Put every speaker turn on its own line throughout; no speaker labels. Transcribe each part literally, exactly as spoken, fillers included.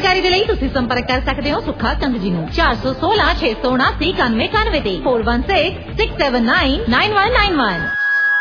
जानकारी के लिए तुसी संपर्क कर सकते हो सुखा चंद जी नूं चार सौ सोलह छे सौ उनासी इक्यानवे इक्यानवे ते four one six six seven nine nine one nine one.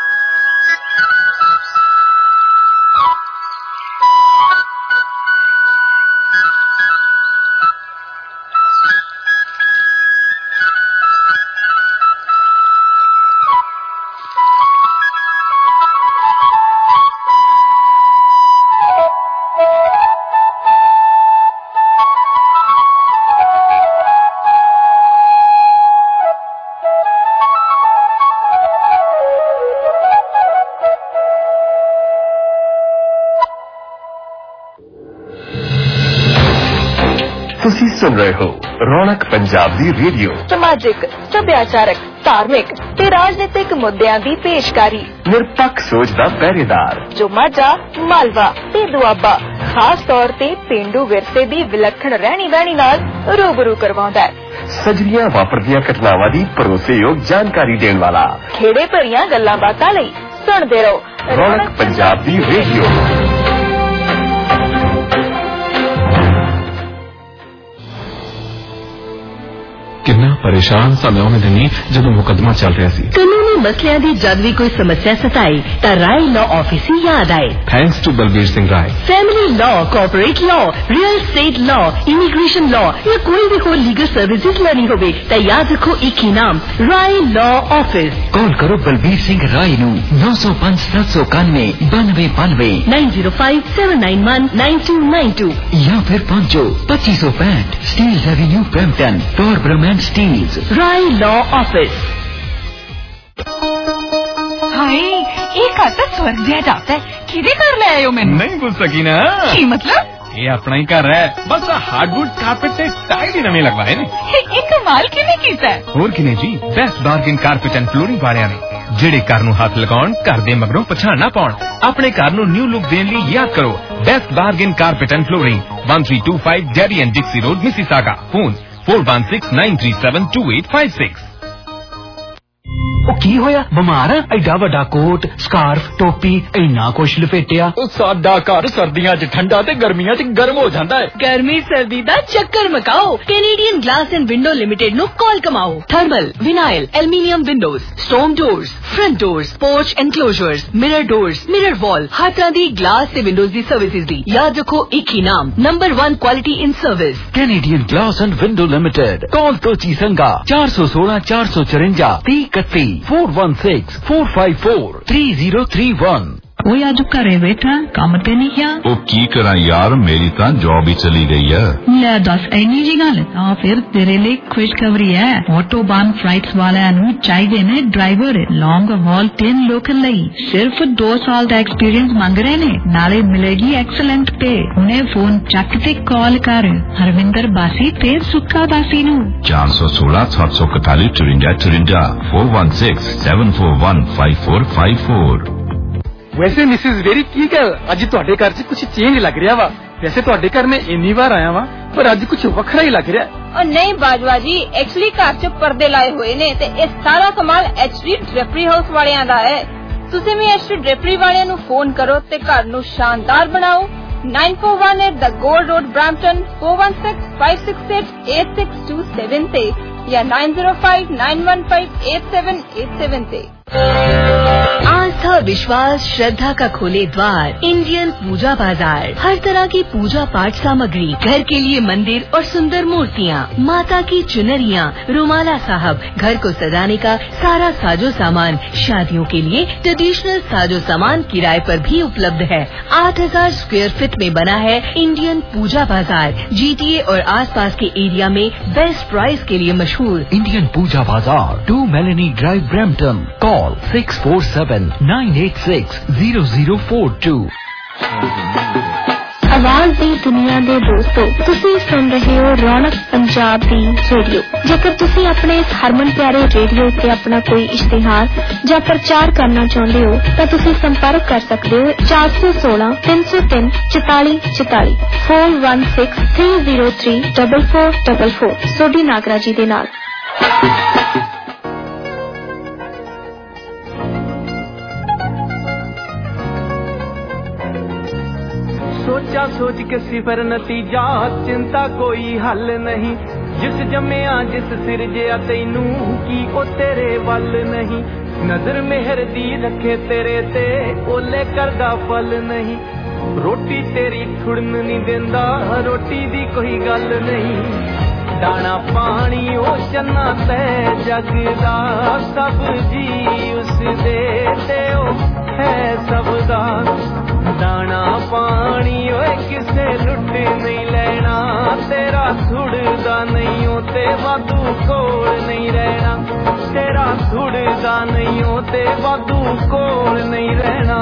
ਤੁਸੀਂ ਸੁਣ ਰਹੇ ਹੋ ਰੌਣਕ ਪੰਜਾਬ ਦੀ ਰੇਡੀਓ।
ਸਮਾਜਿਕ, ਸੱਭਿਆਚਾਰਕ, ਧਾਰਮਿਕ ਤੇ ਰਾਜਨੀਤਿਕ ਮੁੱਦਿਆਂ ਦੀ ਪੇਸ਼ਕਾਰੀ।
ਨਿਰਪੱਖ ਸੋਚ ਦਾ ਪਹਿਰੇਦਾਰ
ਜੋ ਮਾਝਾ, ਮਾਲਵਾ ਤੇ ਦੁਆਬਾ ਖਾਸ ਤੌਰ ਤੇ ਪੇਂਡੂ ਵਿਰਸੇ ਦੀ ਵਿਲੱਖਣ ਰਹਿਣੀ ਬਹਿਣੀ ਨਾਲ ਰੂਬਰੂ ਕਰਵਾਉਂਦਾ ਹੈ।
ਸਜਰੀਆਂ ਵਾਪਰਦੀਆਂ ਘਟਨਾਵਾਂ ਦੀ ਭਰੋਸੇਯੋਗ ਜਾਣਕਾਰੀ ਦੇਣ ਵਾਲਾ।
ਖੇੜੇ ਭਰੀਆਂ ਗੱਲਾਂ ਬਾਤਾਂ ਲਈ ਸੁਣਦੇ ਰਹੋ
ਰੌਣਕ ਪੰਜਾਬ ਦੀ ਰੇਡੀਓ।
किन्ना परेशान सा मैं उन्हें दिनी जदों मुकदमा चल रहा सी।
कानूनी मसलियां दी जद भी कोई समस्या सताई ता राय लॉ ऑफिस ही याद आए।
Thanks to Balbir Singh Rai.
Family law, corporate law, real estate law, immigration law या कोई भी हो लीगल सर्विसेज लेनी होवे ता याद रखो एक ही नाम राय लॉ ऑफिस।
कॉल करो बलबीर सिंह राय नू नौ सौ पांच सात सौ इक्यानवे बानवे बानवे
nine zero five seven nine one nine two nine two
या फिर पहुंचो पच्चीस सौ पैंठ Steeles Avenue Brampton Torbram and Steeles.
Rai law office.
हाय एक आता स्वर्ग जैसा जाता है किधे कर ले आए हो मैंने
नहीं पूछ सकी ना
की मतलब
ये अपना ही घर है बस हार्डवुड कारपेट से टाइल ही नवे लगवाए ने
ये कमाल किने कीता है
और किने जी best bargain carpet and flooring वालियां ने ਜਿਹੜੇ ਘਰ ਨੂੰ ਹੱਥ ਲਗਾਉਣ ਘਰ ਦੇ ਮਗਰੋਂ ਪਛਾਣ ਨਾ ਪਾਉਣ ਆਪਣੇ ਘਰ ਨੂੰ ਨਿਊ ਲੁੱਕ ਦੇਣ ਲਈ ਯਾਦ ਕਰੋ best bargain carpet and flooring one three two five Derry and Dixie Road Mississauga phone four one six nine three seven two eight five six।
की होया बीमार है एडा वड्डा कोट स्कार्फ टोपी इन्ना कुछ लपेटिया।
साडा घर सर्दियां च ठंडा ते गर्मियां च गर्म हो जाता है।
गर्मी सर्दी दा चक्कर मकाओ Canadian glass and window limited नु कॉल कमाओ। Thermal, vinyl, aluminium windows, stone doors, front doors, porch enclosures, mirror doors, mirror wall हर तरह दी ग्लास ते विंडोज दी सर्विसेज दी याद रखो एक ही नाम number one quality in service
Canadian glass and window limited. Call तो चीसंगा चार सौ सोलह चार सौ चुरंजा ती इकती four one six four five four three zero three one।
वो आज घरे बैठा काम ते नहीं किया
ओ की करा यार मेरी तां जॉब ही चली गई है।
ले दस ऐनी जी गल आ फिर तेरे लिए खुशखबरी है ऑटोबान फ्लाइट्स वाले नु चाहिए ने ड्राइवर लॉन्ग हॉल तीन लोकल लई सिर्फ दो साल दा एक्सपीरियंस मांग रहे ने नाले मिलेगी एक्सीलेंट पे। उन्हें फोन चक ते कॉल कर हरविंदर बासी ते सुक्का बासी नु
चार सौ सोलह सात सौ इकतालीस चुरिंजा चुरिंजा four one six seven four one five four five four।
वैसे मिसिस वेरी की गल अज तुहाडे घर च कुछ चेंज लग रहा वा। वैसे तुहाडे घर में इन्नी बार आया वा पर अज कुछ वखरा ही लग रहा।
और नहीं बाजवा जी एक्चुअली घर च पर्दे लाए हुए ने ते इस सारा कमाल एचडी ड्रेपरी हाउस वालियां दा है। तुसीं भी एचडी ड्रेपरी वालियां नु फोन करो ते घर नु शानदार बनाओ। nine four one eight the Gold Road Brampton four one six five six eight eight six two seven ते या nine zero five nine one five eight seven eight seven ते। आस्था, विश्वास, श्रद्धा का खोले द्वार इंडियन पूजा बाजार। हर तरह की पूजा पाठ सामग्री, घर के लिए मंदिर और सुंदर मूर्तियाँ, माता की चुनरियाँ, रुमाला साहब, घर को सजाने का सारा साजो सामान, शादियों के लिए ट्रेडिशनल साजो सामान किराए पर भी उपलब्ध है। आठ हजार स्क्वायर फीट में बना है इंडियन पूजा बाजार। जीटीए और आसपास के एरिया में बेस्ट प्राइस के लिए मशहूर
Indian Pooja Bazaar two Melanie Drive Brampton. Call six four seven nine eight six zero zero four two।
आवाज दी दुनिया दे दोस्तों तुसी सुन रहे हो रौनक पंजाब दी रेडियो। जेकर तुसी अपने इस हरमन प्यारे रेडियो ते अपना कोई इश्तिहार या प्रचार करना चाहते हो तो तुसी संपर्क कर सकते हो चार सौ सोलह तीन सौ तीन चौताली चौताली four one six three zero three four four four four सोडी नागरा जी दे नाल।
सोचा
सोच के सिफर नतीजा चिंता कोई हल नहीं जिस जम्मिया जिस सिरजिया तैनू की ओ तेरे वल नहीं नजर मेहर दी रखे तेरे ते ओले करदा फल नहीं रोटी तेरी थुड़न नहीं देंदा रोटी दी कोई गल नहीं दाना पानी ओ चन्ना ते जगदा सब जी उस दे ते ओ है सबदा दाना पानी ओए किसे लुट नहीं लेना तेरा थुड़दा नहीं हो ते वादू कोल नहीं रहना तेरा थुड़दा नहीं हो ते वादू कोल नहीं रहना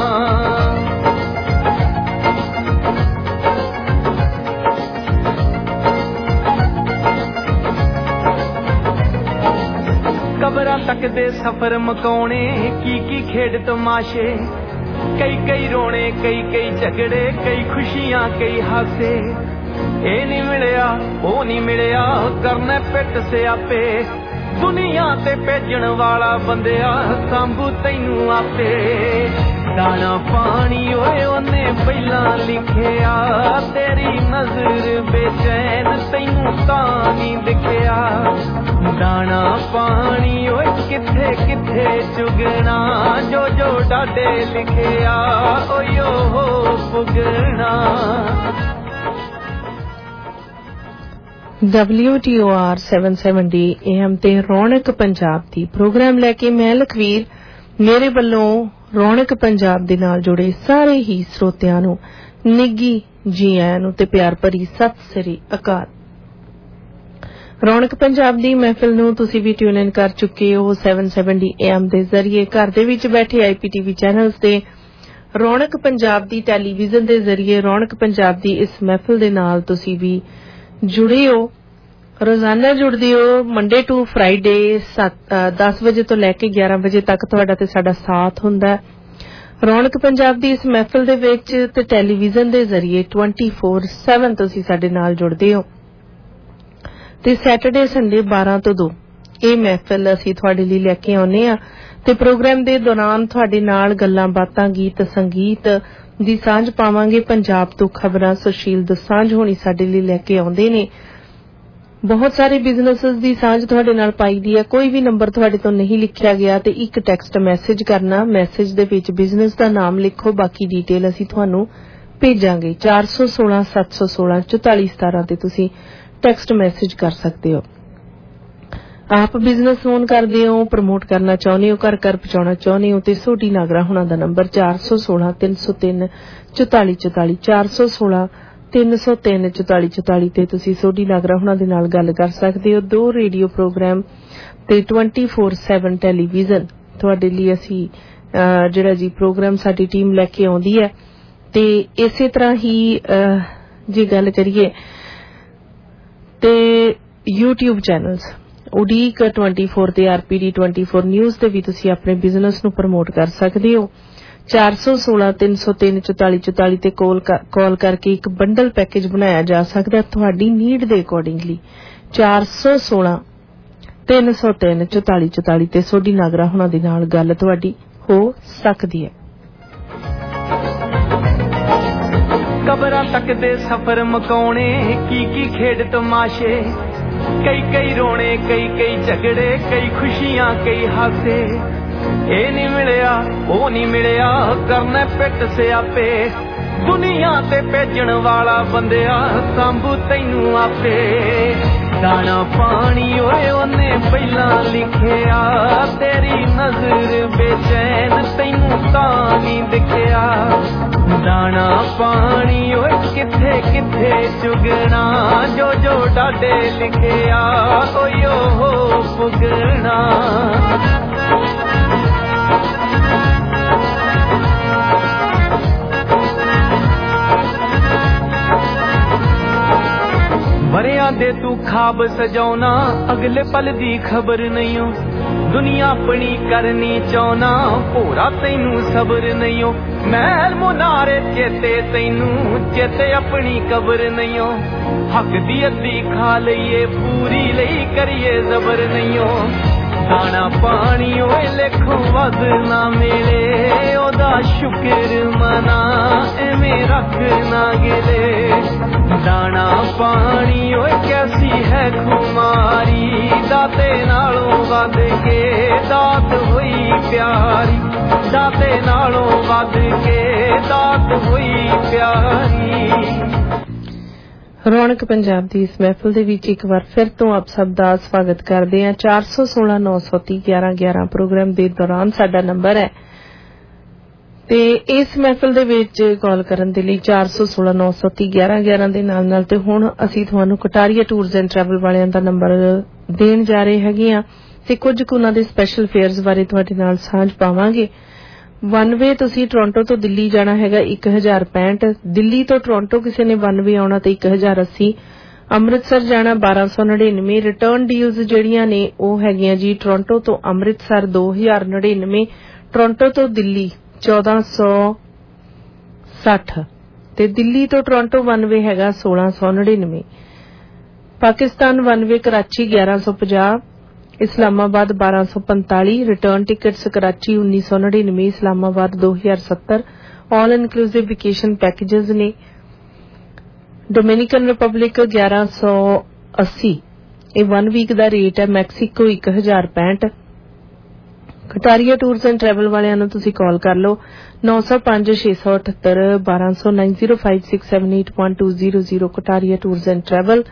कबरां तक दे सफर मकाउने की की खेड तमाशे कई कई रोने कई कई झगड़े कई खुशियां कई हासे ए नहीं मिलया ओ नहीं मिलया करने पिट से आपे दुनिया ते भेजण वाला बंदिया सांभू तैनू आपे दाना पानी ओए ओने पहला लिखिया तेरी नजर बेचैन तैनू तां नहीं दिखिया दाना पानी ओए किथे किथे चुगना जो जो डाडे लिखिया ओयो हो पुगना
W T O R seven seventy A M ते रौनक पंजाब दी प्रोग्राम लैके मैं लखवीर मेरे ਵੱਲੋਂ ਰੌਣਕ ਪੰਜਾਬ ਦੇ ਨਾਲ ਜੁੜੇ ਸਾਰੇ ਹੀ ਸਰੋਤਿਆਂ ਨੂੰ ਨਿੱਘੀ ਜੀ ਆਇਆਂ ਨੂੰ ਤੇ ਪਿਆਰ ਭਰੀ ਸਤਿ ਸ੍ਰੀ ਅਕਾਲ। ਰੌਣਕ ਪੰਜਾਬ ਦੀ ਮਹਿਫਿਲ ਨੂੰ ਤੁਸੀਂ ਵੀ ਟਿਊਨ ਇਨ ਕਰ ਚੁੱਕੇ ਹੋ ਸੈਵਨ ਸੈਵਨਟੀ ਏ ਐਮ ਦੇ ਜ਼ਰੀਏ ਘਰ ਦੇ ਵਿੱਚ ਬੈਠੇ ਆਈ ਪੀ ਟੀ ਵੀ ਚੈਨਲਸ ਤੇ ਰੌਣਕ ਪੰਜਾਬ ਦੀ ਟੈਲੀਵਿਜ਼ਨ ਦੇ ਜ਼ਰੀਏ ਰੌਣਕ ਪੰਜਾਬ ਦੀ ਇਸ ਮਹਿਫਿਲ ਦੇ ਨਾਲ ਤੁਸੀਂ ਵੀ ਜੁੜੇ ਹੋ ਰੋਜ਼ਾਨਾ ਜੁੜਦੇ ਹੋ ਮੰਡੇ ਟੂ ਫਰਾਈਡੇ ਦਸ ਵਜੇ ਤੋਂ ਲੈ ਕੇ ਗਿਆਰਾਂ ਵਜੇ ਤੱਕ ਤੁਹਾਡਾ ਤੇ ਸਾਡਾ ਸਾਥ ਹੁੰਦਾ ਹੈ ਰੌਣਕ ਪੰਜਾਬ ਦੀ ਇਸ ਮਹਿਫਿਲ ਦੇ ਵਿੱਚ ਤੇ ਟੈਲੀਵਿਜ਼ਨ ਦੇ ਜ਼ਰੀਏ ਟਵੈਂਟੀ ਫੋਰ ਸੈਵਨ ਤੁਸੀਂ ਸਾਡੇ ਨਾਲ ਜੁੜਦੇ ਹੋ ਤੇ ਸੈਟਰਡੇ ਸੰਡੇ ਬਾਰਾਂ ਤੋਂ ਦੋ ਇਹ ਮਹਿਫਿਲ ਅਸੀਂ ਤੁਹਾਡੇ ਲਈ ਲੈ ਕੇ ਆਉਂਦੇ ਆ ਤੇ ਪ੍ਰੋਗਰਾਮ ਦੇ ਦੌਰਾਨ ਤੁਹਾਡੇ ਨਾਲ ਗੱਲਾਂ ਬਾਤਾਂ ਗੀਤ ਸੰਗੀਤ ਦੀ ਸਾਂਝ ਪਾਵਾਂਗੇ ਪੰਜਾਬ ਤੋਂ ਖਬਰਾਂ ਸੁਸ਼ੀਲ ਦਸਾਂਝ ਹੋਣੀ ਸਾਡੇ ਲਈ ਲੈ ਕੇ ਆਉਂਦੇ ਨੇ ਬਹੁਤ ਸਾਰੇ ਬਿਜ਼ਨੈਸਸ ਦੀ ਸਾਂਝ ਤੁਹਾਡੇ ਨਾਲ ਪਾਈ ਦੀ ਹੈ ਕੋਈ ਵੀ ਨੰਬਰ ਤੁਹਾਡੇ ਤੋਂ ਨਹੀਂ ਲਿਖਿਆ ਗਿਆ ਤੇ ਇੱਕ ਟੈਕਸਟ ਮੈਸੇਜ ਕਰਨਾ ਮੈਸੇਜ ਦੇ ਵਿੱਚ ਬਿਜ਼ਨਸ ਦਾ ਨਾਮ ਲਿਖੋ ਬਾਕੀ ਡੀਟੇਲ ਅਸੀਂ ਤੁਹਾਨੂੰ ਭੇਜਾਂਗੇ ਚਾਰ ਸੌ ਸੋਲਾਂ ਸੱਤ ਸੌ ਸੋਲਾਂ ਚੁਤਾਲੀ ਸਤਾਰਾਂ ਤੇ ਤੁਸੀਂ ਟੈਕਸਟ ਮੈਸੇਜ ਕਰ ਸਕਦੇ ਹੋ ਆਪ ਬਿਜ਼ਨਸ ਓਨ ਕਰਦੇ ਹੋ ਪ੍ਰਮੋਟ ਕਰਨਾ ਚਾਹੁੰਦੇ ਹੋ ਘਰ ਘਰ ਪਹੁੰਚਾਉਣਾ ਚਾਹੁੰਦੇ ਹੋ ਤੇ ਸੋਢੀ ਨਾਗਰਾ ਹੁਣਾਂ ਦਾ ਨੰਬਰ ਚਾਰ ਸੌ ਸੋਲਾਂ ਤਿੰਨ ਸੌ ਤਿੰਨ ਚੁਤਾਲੀ ਚੁਤਾਲੀ ਚਾਰ ਸੌ ਸੋਲਾਂ ਤਿੰਨ ਸੌ ਤਿੰਨ ਚੁਤਾਲੀ ਚੁਤਾਲੀ ਤੇ ਤੁਸੀਂ ਸੋਢੀ ਨਾਗਰਾ ਹੁਣਾਂ ਦੇ ਨਾਲ ਗੱਲ ਕਰ ਸਕਦੇ ਹੋ ਦੋ ਰੇਡੀਓ ਪ੍ਰੋਗਰਾਮ ਤੇ ਟਵੈਂਟੀ ਫੋਰ ਸੈਵਨ ਟੈਲੀਵਿਜ਼ਨ ਤੁਹਾਡੇ ਲਈ ਅਸੀਂ ਜਿਹੜਾ ਜੀ ਪ੍ਰੋਗਰਾਮ ਸਾਡੀ ਟੀਮ ਲੈ ਕੇ ਆਉਂਦੀ ਹੈ ਤੇ ਇਸੇ ਤਰ੍ਹਾਂ ਹੀ ਜੇ ਗੱਲ ਕਰੀਏ ਤੇ YouTube ਚੈਨਲਸ ਉਡੀਕ ਟਵੈਂਟੀ ਫੋਰ ਤੇ ਆਰਪੀਡੀ ਟਵੈਂਟੀ ਫੋਰ ਨਿਊਜ਼ ਤੇ ਵੀ ਤੁਸੀਂ ਆਪਣੇ ਬਿਜ਼ਨਸ ਨੂੰ ਪ੍ਰਮੋਟ ਕਰ ਸਕਦੇ ਹੋ ਚਾਰ ਸੌ ਸੋਲਾਂ ਤਿੰਨ ਸੌ ਤਿੰਨ ਚੁਤਾਲੀ ਚੁਤਾਲੀ ਤੇ ਕਾਲ ਕਰਕੇ ਇੱਕ ਬੰਡਲ ਪੈਕੇਜ ਬਣਾਇਆ ਜਾ ਸਕਦਾ ਤੁਹਾਡੀ ਨੀਡ ਦੇ ਅਕੋਰਡਿੰਗਲੀ ਚਾਰ ਸੌ ਸੋਲਾਂ ਤਿੰਨ ਸੌ ਤਿੰਨ ਚੁਤਾਲੀ ਚੁਤਾਲੀ ਤੇ ਸੋਢੀ ਨਾਗਰਾ ਹੁਣਾਂ ਦੇ ਨਾਲ ਗੱਲ ਤੁਹਾਡੀ ਹੋ ਸਕਦੀ ਹੈ
ਕਬਰਾਂ ਤੱਕ ਦੇ ਸਫ਼ਰ ਮਕਾਉਣੇ ਕੀ ਕੀ ਖੇਡ ਤਮਾਸ਼ੇ ਕਈ ਕਈ ਰੋਣੇ ਕਈ ਕਈ ਝਗੜੇ ਕਈ ਖੁਸ਼ੀਆਂ ਕਈ ਹਾਸੇ ਇਹ ਨਹੀਂ ਮਿਲਿਆ ਉਹ ਨਹੀਂ ਮਿਲਿਆ ਕਰਨੇ ਪਿੱਟ ਸਿਆਪੇ ਦੁਨੀਆ ਤੇ ਭੇਜਣ ਵਾਲਾ ਬੰਦਿਆ ਸੰਭੂ ਤੈਨੂੰ ਆਪੇ ਦਾਣਾ ਪਾਣੀ ਓਏ ਉਹਨੇ ਪਹਿਲਾਂ ਲਿਖਿਆ ਤੇਰੀ ਨਜ਼ਰ ਬੇਚੈਨ ਤੈਨੂੰ ਤਾਂ ਨਹੀਂ ਦਿਖਿਆ ਦਾਣਾ ਪਾਣੀ ਓਏ ਕਿੱਥੇ ਕਿੱਥੇ ਚੁਗਣਾ ਜੋ ਜੋ ਡਾਡੇ ਲਿਖਿਆ ਓਯੋ ਹੋ ਪੁਗਣਾ ਵਰਿਆਂ ਦੇ ਤੂੰ ਖਾਬ ਸਜਾਉਣਾ ਅਗਲੇ ਪਲ ਦੀ ਖਬਰ ਨਹੀਂ ਓ ਦੁਨੀਆ ਆਪਣੀ ਕਰਨੀ ਚਾਹੁੰਨਾ ਭੋਰਾ ਤੈਨੂੰ ਸਬਰ ਨਹੀਂ ਓ ਮਹਿਲ ਮੁਨਾਰੇ ਚੇਤੇ ਤੈਨੂੰ ਚੇਤੇ ਆਪਣੀ ਕਬਰ ਨਹੀਂ ਓ ਹੱਕ ਦੀ ਅੱਧੀ ਖਾ ਲਈਏ ਪੂਰੀ ਲਈ ਕਰੀਏ ਜ਼ਬਰ ਨਹੀਂ ਓ दाना पानी ओए लिखो वध ना मिले ओदा शुक्र मना एवें रख ना गिले दाना पानी ओए कैसी है खुमारी दाते नालों वध के दात होई प्यारी दाते नालों वध के दात होई प्यारी।
ਰੌਣਕ ਪੰਜਾਬ ਦੀ ਇਸ ਮਹਿਫਲ ਦੇ ਵਿੱਚ ਇੱਕ ਵਾਰ ਫਿਰ ਤੋਂ ਆਪ ਸਭ ਦਾ ਸਵਾਗਤ ਕਰਦੇ ਹਾਂ। ਚਾਰ ਸੌ ਸੋਲਾਂ ਨੌ ਸੌ ਤੀਹ ਗਿਆਰਾਂ ਗਿਆਰਾਂ ਪ੍ਰੋਗਰਾਮ ਦੇ ਦੌਰਾਨ ਸਾਡਾ ਨੰਬਰ ਹੈ ਤੇ ਇਸ ਮਹਿਫਲ ਦੇ ਵਿੱਚ ਕਾਲ ਕਰਨ ਦੇ ਲਈ ਚਾਰ ਸੌ ਸੋਲਾਂ ਨੌ ਸੌ ਤੀਹ ਗਿਆਰਾਂ ਗਿਆਰਾਂ ਦੇ ਨਾਲ ਨਾਲ ਤੇ ਹੁਣ ਅਸੀਂ ਤੁਹਾਨੂੰ ਕਟਾਰੀਆ ਟੂਰਸ ਐਂਡ ਟਰੈਵਲ ਵਾਲਿਆਂ ਦਾ ਨੰਬਰ ਦੇਣ ਜਾ ਰਹੇ ਹੈਗੇ ਆ ਤੇ ਕੁਝ ਕੁ ਉਹਨਾਂ ਦੇ ਸਪੈਸ਼ਲ ਫੇਅਰਸ ਬਾਰੇ ਤੁਹਾਡੇ ਨਾਲ ਸਾਂਝ ਪਾਵਾਂਗੇ। ਵਨ ਵੇ ਤੁਸੀਂ ਟੋਰਾਂਟੋ ਤੋਂ ਦਿੱਲੀ ਜਾਣਾ ਹੈਗਾ ਇੱਕ ਹਜ਼ਾਰ ਪੈਂਹਠ, ਦਿੱਲੀ ਤੋਂ ਟੋਰਾਂਟੋ ਕਿਸੇ ਨੇ ਵਨ ਵੇ ਆਉਣਾ ਤੇ ਇੱਕ ਹਜ਼ਾਰ ਅੱਸੀ, ਅੰਮ੍ਰਿਤਸਰ ਜਾਣਾ ਬਾਰਾਂ ਸੌ ਨੜਿਨਵੇਂ, ਰਿਟਰਨ ਡੀਲਸ ਜਿਹੜੀਆਂ ਨੇ ਉਹ ਹੈਗੀਆਂ ਜੀ ਟੋਰਾਂਟੋ ਤੋਂ ਅੰਮ੍ਰਿਤਸਰ ਦੋ ਹਜ਼ਾਰ ਨੜਿਨਵੇਂ, ਟੋਰਾਂਟੋ ਤੋਂ ਦਿੱਲੀ ਚੌਦਾਂ ਸੌ ਸੱਠ ਤੇ ਦਿੱਲੀ ਤੋਂ ਟੋਰਾਂਟੋ ਵਨ ਵੇ ਹੈਗਾ ਸੋਲਾਂ ਸੌ ਨੜਿਨਵੇਂ, ਪਾਕਿਸਤਾਨ ਵਨ ਵੇ ਕਰਾਚੀ ਗਿਆਰਾਂ ਸੌ ਪੰਜਾਹ, इस्लामाबाद बारह सौ पैंताली, रिटर्न टिकट्स कराची उन्नीस सौ नड़िनवे, इस्लामाबाद दो हजार सत्तर, ऑल इनक्लूसिव वेकेशन पैकेजेस ने। डोमिनिकन रिपब्लिक ग्यारह सौ अस्सी ये वन वीक का रेट है, मैक्सीको एक हजार पैंठ। कटारिया टूरस एंड ट्रैवल वालियां नूं तुसीं कॉल कर लो नौ सौ पांच छे सौ अठहत्तर बारह सौ nine zero five six seven eight one two zero zero Kataria tours and travel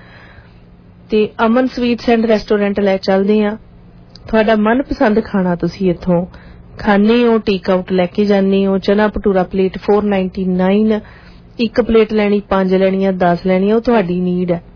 ਤੇ ਅਮਨ ਸਵੀਟਸ ਐਂਡ ਰੈਸਟੋਰੈਂਟ ਲੈ ਚੱਲਦੇ ਆ। ਤੁਹਾਡਾ ਮਨਪਸੰਦ ਖਾਣਾ ਤੁਸੀਂ ਇੱਥੋਂ ਖਾਣੇ ਹੋ, ਟੇਕ ਆਊਟ ਲੈ ਕੇ ਜਾਂਦੇ ਹੋ। ਚਨਾ ਭਟੂਰਾ ਪਲੇਟ ਚਾਰ ਸੌ ਨਿन्यानवे, ਇੱਕ ਪਲੇਟ ਲੈਣੀ ਪੰਜ ਲੈਣੀਆਂ ਦਸ ਲੈਣੀਆਂ ਉਹ ਤੁਹਾਡੀ ਨੀਡ ਹੈ।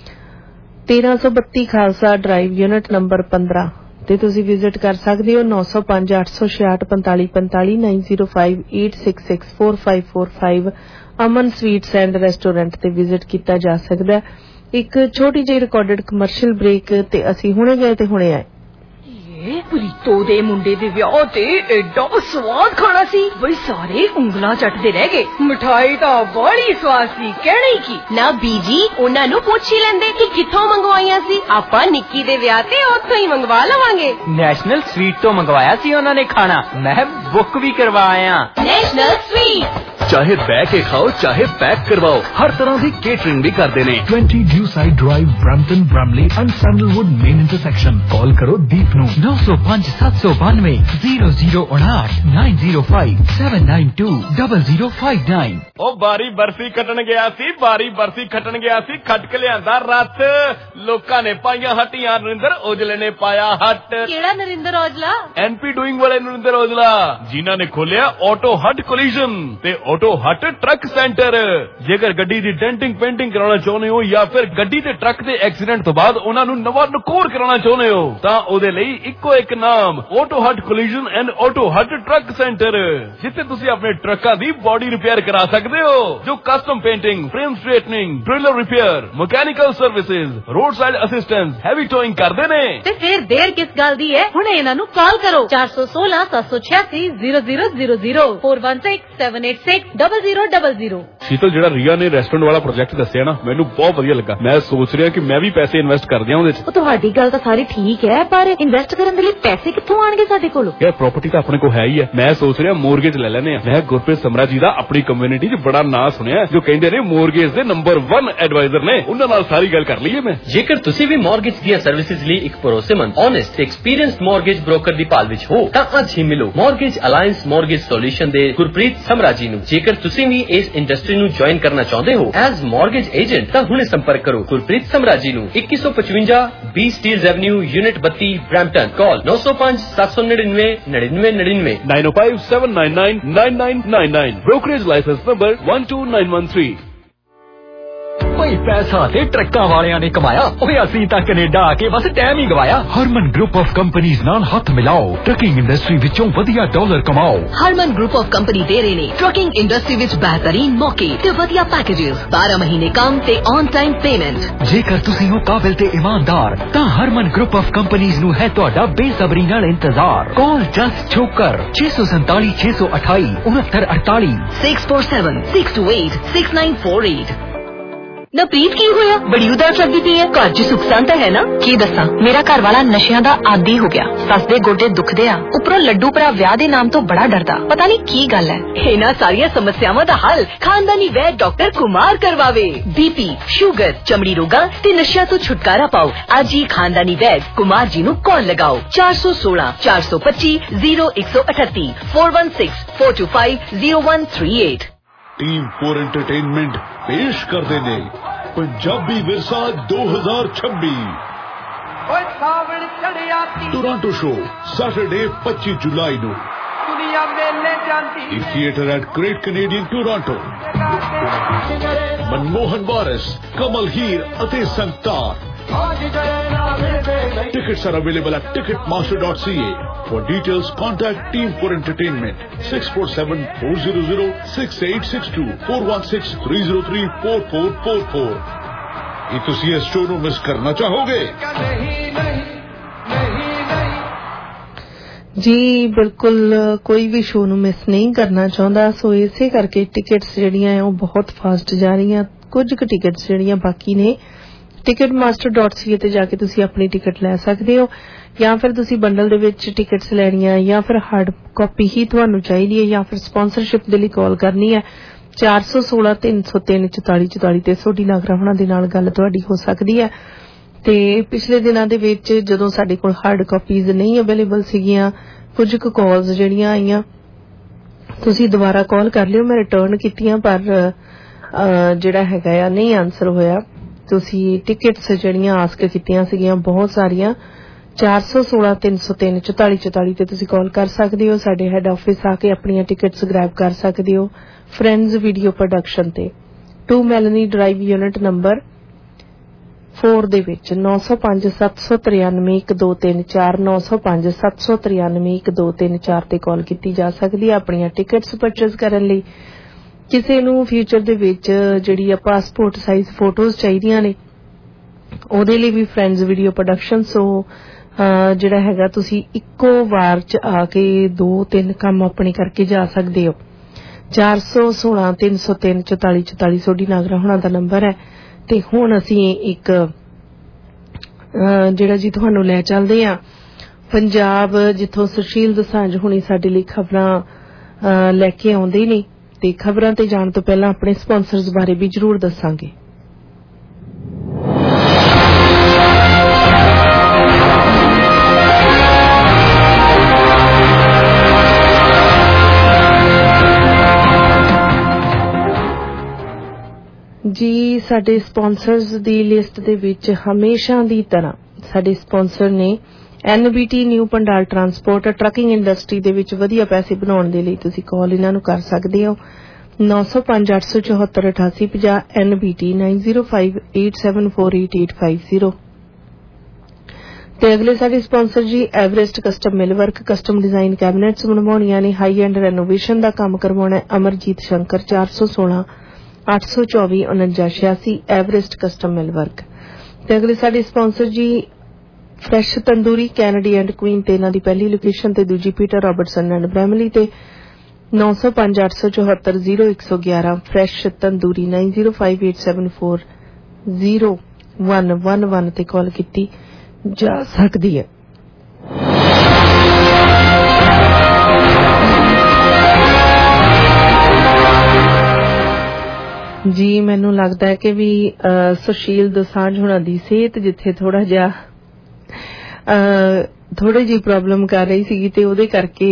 ਤੇਰਾਂ ਸੌ ਬੱਤੀ ਖਾਲਸਾ ਡਰਾਈਵ ਯੂਨਿਟ ਨੰਬਰ ਪੰਦਰਾਂ ਤੇ ਤੁਸੀਂ ਵਿਜ਼ਿਟ ਕਰ ਸਕਦੇ ਹੋ ਨੌ ਸੌ ਪੰਜ ਅੱਠ ਸੌ ਛਿਆਹਠ ਪੰਤਾਲੀ ਪੰਤਾਲੀ ਨੌ ਜ਼ੀਰੋ ਫਾਈਵ ਅੱਠ ਛੇ ਛੇ ਚਾਰ ਪੰਜ ਚਾਰ ਪੰਜ ਅਮਨ ਸਵੀਟਸ ਐਂਡ ਰੈਸਟੋਰੈਂਟ ਤੇ ਵਿਜ਼ਿਟ ਕੀਤਾ ਜਾ ਸਕਦਾ। ਇੱਕ ਛੋਟੀ ਜਿਹੀ ਰਿਕਾਰਡਡ ਕਮਰਸ਼ੀਅਲ ਬ੍ਰੇਕ ਤੇ ਅਸੀਂ ਹੁਣੇ ਗਏ ਤੇ ਹੁਣੇ ਆਏ।
ਇਹ ਪ੍ਰੀਤੋ ਦੇ ਮੁੰਡੇ ਦੇ ਵਿਆਹ ਤੇ ਐਡਾ ਸਵਾਦ ਖਾਣਾ ਸੀ ਬਈ ਸਾਰੇ ਉਂਗਲਾਂ ਚੱਟਦੇ ਰਹਿ ਗਏ। ਮਠਾਈ ਤਾਂ ਬੜੀ ਸਵਾਦ ਸੀ, ਕਹਿਣਾ ਹੀ ਕੀ।
ਨਾ ਬੀਜੀ ਉਹਨਾਂ ਨੂੰ ਪੁੱਛ ਹੀ ਲੈਂਦੇ ਕਿ ਕਿੱਥੋਂ ਮੰਗਵਾਈਆਂ ਸੀ, ਆਪਾਂ ਨਿੱਕੀ ਦੇ ਵਿਆਹ ਤੇ ਉੱਥੋਂ ਹੀ ਮੰਗਵਾ ਲਵਾਂਗੇ।
ਨੈਸ਼ਨਲ ਸਵੀਟ ਤੋਂ ਮੰਗਵਾਇਆ ਸੀ ਉਹਨਾਂ ਨੇ ਖਾਣਾ, ਮੈਂ ਬੁੱਕ ਵੀ ਕਰਵਾਇਆ।
ਨੈਸ਼ਨਲ ਸਵੀਟ
चाहे बैक के खाओ चाहे पैक करवाओ, हर तरह की केटरिंग भी करते हैं।
Twenty Dewside Drive, Brampton, Bramalea and Sandalwood main intersection. Call करो दीप नू
नौ सौ पांच सात सौ बानवे जीरो जीरो उनाठ nine zero five seven nine two double zero five nine.
ओ बारी बरसी खटन गया सी, बारी बरसी खटन गया सी, खट के लियांदा रथ। लोकां ने पाईयां हट्टियां, नरिंदर औजले ने पाया हट।
केड़ा नरिंदर औजला?
एनपी डूइंग वाले नरिंदर औजला, जिन्हां ने खोलिया ऑटो हट कोलिजन ते ऑटो हट ट्रक सेंटर। जेकर गड्डी दी डेंटिंग पेंटिंग कराना चाਹੁੰਦੇ ਹੋ ਜਾਂ ਫਿਰ ਗੱਡੀ ਤੇ ਟਰੱਕ ਦੇ ਐਕਸੀਡੈਂਟ ਤੋਂ ਬਾਅਦ ਉਹਨਾਂ ਨੂੰ ਨਵਾਂ ਨਕੋਰ ਕਰਾਉਣਾ ਚਾਹੁੰਦੇ ਹੋ ਤਾਂ ਉਹਦੇ ਲਈ ਇੱਕੋ ਇੱਕ ਨਾਮ Auto Hut collision and Auto Hut truck centre, ਜਿੱਥੇ ਤੁਸੀਂ ਆਪਣੇ ਟਰੱਕਾਂ ਦੀ ਬਾਡੀ ਰਿਪੇਅਰ ਕਰਾ ਸਕਦੇ ਹੋ, ਜੋ custom painting, frame straightening, trailer repair, mechanical services, roadside assistance, heavy towing ਕਰਦੇ ਨੇ।
ਤੇ ਫਿਰ ਦੇਰ ਕਿਸ ਗੱਲ ਦੀ ਹੈ, ਹੁਣੇ ਇਹਨਾਂ ਨੂੰ ਕਾਲ ਕਰੋ ਚਾਰ ਸੌ ਸੋਲਾਂ ਸੱਤ ਸੌ ਛਿਆਸੀ ਜ਼ੀਰੋ ਜ਼ੀਰੋ ਜ਼ੀਰੋ ਜ਼ੀਰੋ ਚਾਰ ਇੱਕ ਛੇ ਸੱਤ ਅੱਠ ਛੇ double zero double zero.
Sheetal, ਜਿਹੜਾ ਰੀਆ ਨੇ ਰੈਸਟੋਰੈਂਟ ਵਾਲਾ ਪ੍ਰੋਜੈਕਟ ਦੱਸਿਆ ਨਾ, ਮੈਨੂੰ ਬਹੁਤ ਵਧੀਆ ਲੱਗਾ। ਮੈਂ ਸੋਚ ਰਿਹਾ ਕਿ ਮੈਂ ਵੀ ਪੈਸੇ ਇਨਵੈਸਟ ਕਰ ਦਿਆਂ ਉਹਦੇ ਚ।
ਉਹ ਤੁਹਾਡੀ ਗੱਲ ਤਾਂ ਸਾਰੀ ਠੀਕ ਹੈ, ਪਰ ਇਨਵੈਸਟ ਕਰਨ ਦੇ ਲਈ ਪੈਸੇ ਕਿੱਥੋਂ ਆਣਗੇ ਸਾਡੇ ਕੋਲ?
ਯਾਰ ਪ੍ਰਾਪਰਟੀ ਤਾਂ ਆਪਣੇ ਕੋਲ ਹੈ ਹੀ ਹੈ। ਮੈਂ ਸੋਚ ਰਿਹਾ ਮੋਰਗੇਜ ਲੈ ਲੈਨੇ ਆ। ਮੈਂ ਗੁਰਪ੍ਰੀਤ ਸਮਰਾ ਜੀ ਦਾ ਆਪਣੀ ਕਮਿਊਨਿਟੀ 'ਚ ਬੜਾ ਨਾਂ ਸੁਣਿਆ, ਜੋ ਕਹਿੰਦੇ ਨੇ ਮੋਰਗੇਜ ਦੇ ਨੰਬਰ ਇੱਕ ਐਡਵਾਈਜ਼ਰ ਨੇ। ਉਹਨਾਂ ਨਾਲ ਸਾਰੀ ਗੱਲ ਕਰ ਲਈਏ ਮੈਂ।
ਜੇਕਰ ਤੁਸੀਂ ਵੀ ਮੋਰਗੇਜ ਦੀਆਂ ਸਰਵਿਸਿਜ਼ ਲਈ ਇੱਕ ਭਰੋਸੇਮੰਦ, ਓਨੈਸਟ ਤੇ ਐਕਸਪੀਰੀਅੰਸਡ ਮੋਰਗੇਜ ਬ੍ਰੋਕਰ ਦੀ ਭਾਲ ਵਿੱਚ ਹੋ ਤਾਂ ਅੱਜ ਹੀ ਮਿਲੋ ਮੋਰਗੇਜ ਅਲਾਈਅੰਸ ਮੋਰਗੇਜ ਸੋਲੂਸ਼ਨ ਦੇ ਗੁਰਪ੍ਰੀਤ ਸਮਰਾ ਜੀ ਨੂੰ। ਜੇਕਰ ਤੁਸੀਂ ਵੀ ਇਸ ਇੰਡਸਟਰੀ ਨੂੰ ਜੁਆਇਨ ਕਰਨਾ ਚਾਹੁੰਦੇ ਹੋ ਐਜ਼ ਮੋਰਗੇਜ ਏਜੰਟ ਤਾਂ ਹੁਣੇ ਸੰਪਰਕ ਕਰੋ ਗੁਰਪ੍ਰੀਤ ਸਮਰਾ ਜੀ ਨੂੰ। ਇੱਕੀ ਸੌ ਪਚਵੰਜਾ ਬੀ ਸਟੀਲਜ਼ ਐਵਨਿਊ ਯੂਨਿਟ ਬੱਤੀ ਬ੍ਰੈਂਪਟਨ। ਕਾਲ ਨੌ ਸੌ ਪੰਜ ਸੱਤ ਸੌ ਨੜਿਨਵੇਂ ਨੜਿਨਵੇਂ ਨੜਿਨਵੇਂ
nine oh five seven nine nine nine nine nine nine। brokerage license number one two nine one three।
ਕੋਈ ਪੈਸਾ ਤੇ ਟਰੱਕਾਂ ਵਾਲਿਆਂ ਨੇ ਕਮਾਇਆ, ਓਏ ਅਸੀਂ ਤਾਂ ਕੈਨੇਡਾ ਆ ਕੇ ਬਸ ਟਾਈਮ ਹੀ ਗਵਾਇਆ। ਹਰਮਨ ਗਰੁੱਪ ਆਫ ਕੰਪਨੀਆਂ ਨਾਲ ਹੱਥ ਮਿਲਾਓ, ਟਰੱਕਿੰਗ ਇੰਡਸਟਰੀ ਵਿੱਚੋਂ ਵਧੀਆ ਡਾਲਰ ਕਮਾਓ।
ਹਰਮਨ ਗਰੁੱਪ ਆਫ ਕੰਪਨੀ ਦੇ ਰਹੇ ਨੇ ਟਰੱਕਿੰਗ ਇੰਡਸਟਰੀ ਵਿੱਚ ਬਿਹਤਰੀਨ ਮੌਕੇ ਤੇ ਵਧੀਆ ਪੈਕੇजेस, ਬਾਰਾਂ ਮਹੀਨੇ ਕੰਮ ਤੇ ਔਨ ਟਾਈਮ ਪੇਮੈਂਟ।
ਜੇਕਰ ਤੁਸੀਂ ਹੋ ਕਾਬਿਲ ਤੇ ਇਮਾਨਦਾਰ ਤਾਂ ਹਰਮਨ ਗਰੁੱਪ ਆਫ ਕੰਪਨੀਆਂ ਨੂੰ ਹੈ ਤੁਹਾਡਾ ਬੇਸਬਰੀ ਨਾਲ ਇੰਤਜ਼ਾਰ। ਕਾਲ ਜਸਟ ਛੋਕਰ ਛੇ ਸੌ ਸੰਤਾਲੀ ਛੇ ਸੌ ਅਠਾਈ ਉਨੱਤਰ ਅੜਤਾਲੀ
six four seven six two eight six nine four eight। ਨਾ ਪ੍ਰੀਤ ਕੀ ਹੋਇਆ? ਬੜੀ ਉਦਾਸ ਲੱਗਦੀ ਪਈ ਹੈ। ਘਰ 'ਚ ਸੁੱਖ ਸ਼ਾਂਤ ਹੈ ਨਾ? ਕੀ ਦੱਸਾਂ, ਮੇਰਾ ਘਰ ਵਾਲਾ ਨਸ਼ਿਆਂ ਦਾ ਆਦੀ ਹੋ ਗਿਆ। ਸੱਸ ਦੇ ਗੋਡੇ ਦੁਖਦੇ ਆ, ਉੱਪਰੋਂ ਲੱਡੂ ਭਰਾ ਵਿਆਹ ਦੇ ਨਾਮ ਤੋਂ ਬੜਾ ਡਰਦਾ। ਪਤਾ ਨਹੀਂ ਕੀ ਗੱਲ ਹੈ। ਇਹਨਾਂ ਸਾਰੀਆਂ ਸਮੱਸਿਆਵਾਂ ਦਾ ਹੱਲ ਖਾਨਦਾਨੀ ਵੈਦ ਡਾਕਟਰ ਕੁਮਾਰ ਕਰਵਾਵੇ। ਬੀਪੀ, ਸ਼ੂਗਰ, ਚਮੜੀ ਰੋਗਾਂ ਤੇ ਨਸ਼ਿਆਂ ਤੋਂ ਛੁਟਕਾਰਾ ਪਾਓ। ਅੱਜ ਹੀ ਖਾਨਦਾਨੀ ਵੈਦ ਕੁਮਾਰ ਜੀ ਨੂੰ ਕਾਲ ਲਗਾਓ। ਚਾਰ ਸੌ ਸੋਲਾਂ ਚਾਰ ਸੌ ਪੱਚੀ ਜ਼ੀਰੋ ਇੱਕ ਸੌ ਅਠੱਤੀ four one six four two five zero one three eight.
Team four entertainment पेश करते ने पंजाबी विरसा दो हजार छब्बी टोरंटो शो सैटरडे पच्चीस जुलाई नू theatre at great Canadian Toronto. Manmohan Waris, Kamal Heer अते Sangtar. Tickets are available at ticketmaster dot c a. For details, contact Team four Entertainment six four seven four zero zero six eight six two four one six three zero three four four four four। ये तुसी इस show नू miss करना चाहोगे?
जी बिल्कुल, कोई भी show नू मिस नहीं करना चाहता। सो इसे करके टिकट्स जिहड़ियां हैं वो बहुत फास्ट जा रही। कुछ क टिकट्स जिहड़ियां बाकी ने Ticketmaster dot C A ते जाके तुसी अपनी टिकट लै सकदे हो, या फिर तुसी बंडल दे विच टिकट्स लैणियां, या फिर हार्ड कॉपी ही तुहानू चाहिदी है, या फिर स्पॉन्सरशिप दे लई कॉल करनी है। चार सौ सोलह तीन सौ तीन चौताली चौताली ते सोडी नागरा हुणां दे नाल गल तुहाडी हो सकदी है। ते पिछले दिनां दे विच जदों साडे कोल हार्ड कॉपीज नहीं अवेलेबल सीगीਆਂ, कुछ क कॉल्स ਜਿਹੜੀਆਂ ਆਈਆਂ ਤੁਸੀਂ ਦੁਬਾਰਾ ਕਾਲ ਕਰ ਲਿਓ। ਮੈਂ ਰਿਟਰਨ ਕੀਤੀਆਂ ਪਰ ਜਿਹੜਾ ਹੈਗਾ ਆ ਨਹੀਂ ਆਨਸਰ ਹੋਇਆ। ਤੁਸੀਂ ਟਿਕਟਸ ਜਿਹੜੀਆਂ ਆਸਕ ਕੀਤੀਆਂ ਸੀਗੀਆਂ ਬਹੁਤ ਸਾਰੀਆਂ, ਚਾਰ ਸੌ ਸੋਲਾਂ ਤਿੰਨ ਸੌ ਤਿੰਨ ਚੌਤਾਲੀ ਚੌਤਾਲੀ ਤੇ ਤੁਸੀਂ ਕਾਲ ਕਰ ਸਕਦੇ ਹੋ। ਸਾਡੇ ਹੈਡ ਆਫਿਸ ਆ ਕੇ ਆਪਣੀਆਂ ਟਿਕਟਸ ਗ੍ਰੈਬ ਕਰ ਸਕਦੇ ਹੋ। ਫਰੈਂਡਸ ਵੀਡੀਓ ਪ੍ਰੋਡਕਸ਼ਨ ਤੇ two Melanie drive unit number four दे विच नौ सौ पांच सत्त सौ त्रियानवे एक दो तीन चार नौ सौ पांच सत्त सौ त्रियानवे एक दो तीन चार ते कॉल की जा सकती है अपनी टिकट्स परचेज करने लई। किसी नूं फ्यूचर दे विच जिहड़ी आ पासपोर्ट साइज फोटोज चाहीदियां ने ਉਹਦੇ ਲਈ ਵੀ ਫਰੈਂਡਸ ਵੀਡੀਓ ਪ੍ਰੋਡਕਸ਼ਨ। ਸੋ ਜਿਹੜਾ ਹੈਗਾ ਤੁਸੀਂ ਇੱਕੋ ਵਾਰ ਚ ਆ ਕੇ ਦੋ ਤਿੰਨ ਕੰਮ ਆਪਣੇ ਕਰਕੇ ਜਾ ਸਕਦੇ ਹੋ। ਚਾਰ ਸੌ ਸੋਲਾਂ ਤਿੰਨ ਸੌ ਤਿੰਨ ਚੌਤਾਲੀ ਚੌਤਾਲੀ ਸੋਡੀ ਨਾਗਰਾ ਹੁਣਾਂ ਦਾ ਨੰਬਰ ਹੈ। ਤੇ ਹੁਣ ਅਸੀਂ ਇੱਕ ਜਿਹੜਾ ਜੀ ਤੁਹਾਨੂੰ ਲੈ ਚੱਲਦੇ ਆ ਪੰਜਾਬ, ਜਿੱਥੋਂ ਸੁਸ਼ੀਲ ਦਸਾਂਝ ਹੁਣੀ ਸਾਡੇ ਲਈ ਖਬਰਾਂ ਲੈ ਕੇ ਆਉਂਦੇ ਨੇ। ਤੇ ਖਬਰਾਂ ਤੇ ਜਾਣ ਤੋਂ ਪਹਿਲਾਂ ਆਪਣੇ ਸਪਾਂਸਰਸ ਬਾਰੇ ਵੀ ਜ਼ਰੂਰ ਦੱਸਾਂਗੇ। ਜੀ ਸਾਡੇ ਸਪਾਂਸਰਸ ਦੀ ਲਿਸਟ ਦੇ ਵਿੱਚ ਹਮੇਸ਼ਾ ਦੀ ਤਰ੍ਹਾਂ ਸਾਡੇ ਸਪਾਂਸਰ ਨੇ NBT new Pandal transport. Trucking industry ਦੇ ਵਿੱਚ ਵਧੀਆ ਪੈਸੇ ਬਣਾਉਣ ਦੇ ਲਈ ਤੁਸੀਂ ਕਾਲ ਇਹਨਾਂ ਨੂੰ ਕਰ ਸਕਦੇ ਹੋ। ਨੌ ਸੌ ਪੰਜ ਅੱਠ ਸੌ ਚੌਹੱਤਰ ਅਠਾਸੀ ਪੰਜਾਹ NBT nine zero five eight seven four eight eight five zero. ਤੇ ਅਗਲੇ ਸਾਡੇ ਸਪਾਂਸਰ ਜੀ Everest custom mill work. Custom design cabinets ਬਣਵਾਉਣੀਆਂ ਨੇ, ਹਾਈ ਐਂਡ ਰੈਨੋਵੇਸ਼ਨ ਦਾ ਕੰਮ ਕਰਵਾਉਣਾ। ਅਮਰਜੀਤ ਸ਼ੰਕਰ ਚਾਰ ਸੌ ਸੋਲਾਂ ਅੱਠ ਸੌ ਚੌਵੀ ਉਨੰਜਾ ਛਿਆਸੀ ਐਵਰੈਸਟ ਕਸਟਮ ਮਿਲ ਵਰਕ। ਤੇ ਅਗਲੇ ਸਾਡੇ ਸਪਾਂਸਰ ਜੀ fresh tandoori Kennedy and Queen ਤੇ ਇਹਨਾਂ ਦੀ ਪਹਿਲੀ ਲੋਕੇਸ਼ਨ ਤੇ ਦੂਜੀ ਪੀਟਰ ਰਾਬਰਟਸਨ ਐਂਡ ਬ੍ਰੈਮਲੀ ਤੇ ਨੌ ਸੌ ਪੰਜ ਅੱਠ ਸੌ ਚੌਹੱਤਰ ਜ਼ੀਰੋ ਇੱਕ ਸੌ ਗਿਆਰਾਂ fresh tandoori nine zero five eight seven four zero one one one ਤੇ ਕਾਲ ਕੀਤੀ ਜਾ ਸਕਦੀ ਹੈ। ਜੀ ਮੈਨੂੰ ਲੱਗਦਾ ਹੈ ਕਿ ਵੀ ਸੁਸ਼ੀਲ ਦੋਸਾਂਝ ਹੁਣਾਂ ਦੀ ਸਿਹਤ ਜਿੱਥੇ ਥੋੜਾ ਜਿਹਾ ਥੋੜੀ ਜਿਹੀ ਪ੍ਰੋਬਲਮ ਕਰ ਰਹੀ ਸੀਗੀ ਤੇ ਉਹਦੇ ਕਰਕੇ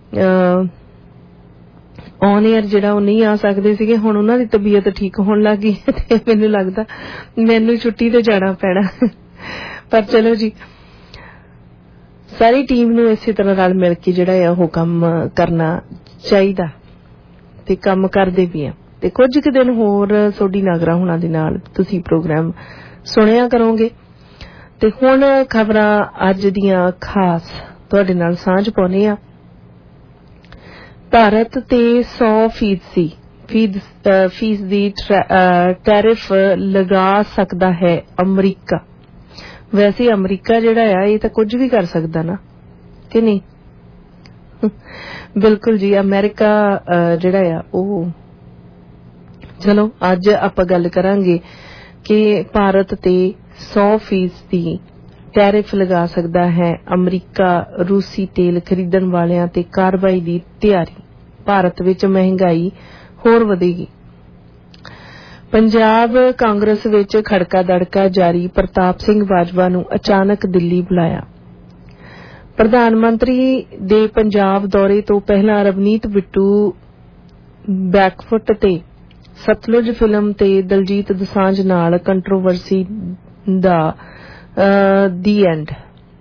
ਔਨ ਏਅਰ ਜਿਹੜਾ ਉਹ ਨਹੀਂ ਆ ਸਕਦੇ ਸੀਗੇ। ਹੁਣ ਉਹਨਾਂ ਦੀ ਤਬੀਅਤ ਠੀਕ ਹੋਣ ਲੱਗ ਗਈ ਤੇ ਮੈਨੂੰ ਲੱਗਦਾ ਮੈਨੂੰ ਛੁੱਟੀ ਤੇ ਜਾਣਾ ਪੈਣਾ। ਪਰ ਚਲੋ ਜੀ, ਸਾਰੀ ਟੀਮ ਨੂੰ ਇਸੇ ਤਰ੍ਹਾਂ ਨਾਲ ਮਿਲ ਕੇ ਜਿਹੜਾ ਹੈ ਉਹ ਕੰਮ ਕਰਨਾ ਚਾਹੀਦਾ ਤੇ ਕੰਮ ਕਰਦੇ ਵੀ ਆ। ਤੇ ਕੁਝ ਕੁ ਦਿਨ ਹੋਰ ਸੋਡੀ ਨਾਗਰਾ ਹੁਣਾਂ ਦੇ ਨਾਲ ਤੁਸੀਂ ਪ੍ਰੋਗਰਾਮ ਸੁਣਿਆ ਕਰੋਗੇ। ਤੇ ਹੁਣ ਖਬਰਾਂ ਅੱਜ ਦੀਆਂ ਖਾਸ ਤੁਹਾਡੇ ਨਾਲ ਸਾਂਝ ਪਾਉਂਦੇ ਆ। ਭਾਰਤ ਤੇ ਸੌ ਫੀਸਦੀ ਫੀਸਦੀ ਟੈਰਿਫ ਲਗਾ ਸਕਦਾ ਹੈ ਅਮਰੀਕਾ। ਵੈਸੇ ਅਮਰੀਕਾ ਜਿਹੜਾ ਆ ਇਹ ਤਾਂ ਕੁਝ ਵੀ ਕਰ ਸਕਦਾ ਨਾ, ਕਿ ਨਹੀਂ? ਬਿਲਕੁਲ ਜੀ, ਅਮਰੀਕਾ ਜਿਹੜਾ ਆ ਉਹ। ਚਲੋ ਅੱਜ ਆਪਾਂ ਗੱਲ ਕਰਾਂਗੇ कि भारत ते सौ फीसदी टैरिफ लगा सकदा है। अमरीका रूसी तेल खरीदण वालियां ते कार्रवाई दी तैयारी। भारत विच महंगाई होर वधेगी। पंजाब कांग्रेस विच खड़का दड़का जारी। प्रताप सिंह बाजवा नूं अचानक दिल्ली बुलाया। प्रधान मंत्री दे पंजाब दौरे तो पहला रवनीत बिट्टू बैकफुट ते सतलुज फिल्म ते दलजीत दोसांझ नाल कंट्रोवर्सी दा दी एंड।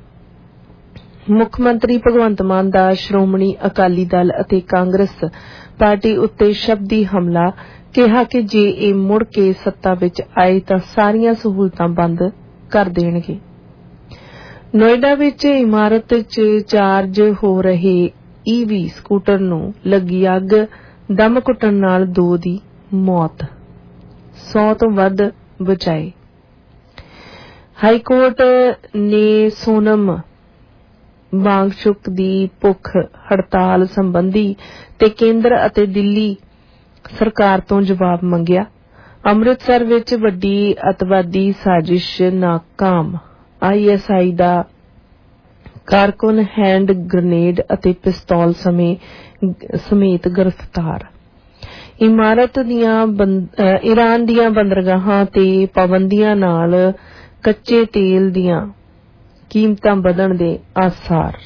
मुख मंत्री भगवंत मान दा श्रोमणी अकाली दल अते कांग्रेस पार्टी उत्ते शब्दी हमला। कहा कि जे ए मुड़ के सत्ता विच आए तां सारियां सहूलतां बंद कर देणगे। नोएडा विच इमारत च चार्ज हो रहे ईवी स्कूटर नूं लगी अग। दम घुटण नाल दो दी मौत, सौ तो वध बचाए। हाईकोर्ट ने सोनम वांगचुक दी भुख हड़ताल संबंधी ते केंद्र अते दिल्ली सरकार तो जवाब मंगिया। अमृतसर विच वड्डी अतवादी साजिश नाकाम। आई एस आई दा कारकुन हैंड ग्रेनेड अते पिस्तौल समेत गिरफ्तार। इमारत दियां ईरान दियां बंदरगाहां ते पाबंदियां नाल कच्चे तेल दियां कीमतां वधण दे आसार।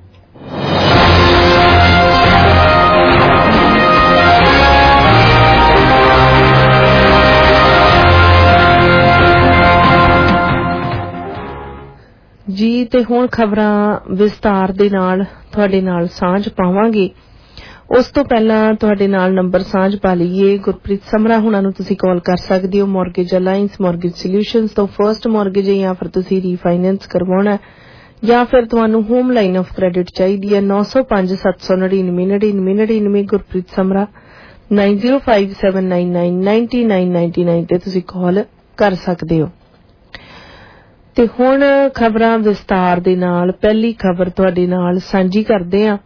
जी ते हुण खबरां विस्तार दे नाल तुहाडे नाल सांझ पावांगे। उस तो पहला तुहाडे नाल नंबर सांझ पा लईए। गुरप्रीत समरा हुणां नूं तुसीं कॉल कर सकदे हो। मॉर्गेज अलायंस मॉर्गेज सॉल्यूशंस तो फर्स्ट मॉर्गेज है या फिर तुसीं रीफाइनेंस करवाउणा या फिर तुहानूं होम लाइन ऑफ क्रेडिट चाहिदी है। नौ सौ पांच सत्त सौ नड़िनवे नड़िनवे नड़िनवे। Gurpreet Samra nine zero five seven nine nine ninety nine ninety nine ते तुसीं कॉल कर सकदे हो। ते हुण खबरां विस्तार दे नाल पहली खबर तुहाडे नाल सांझी करदे हां।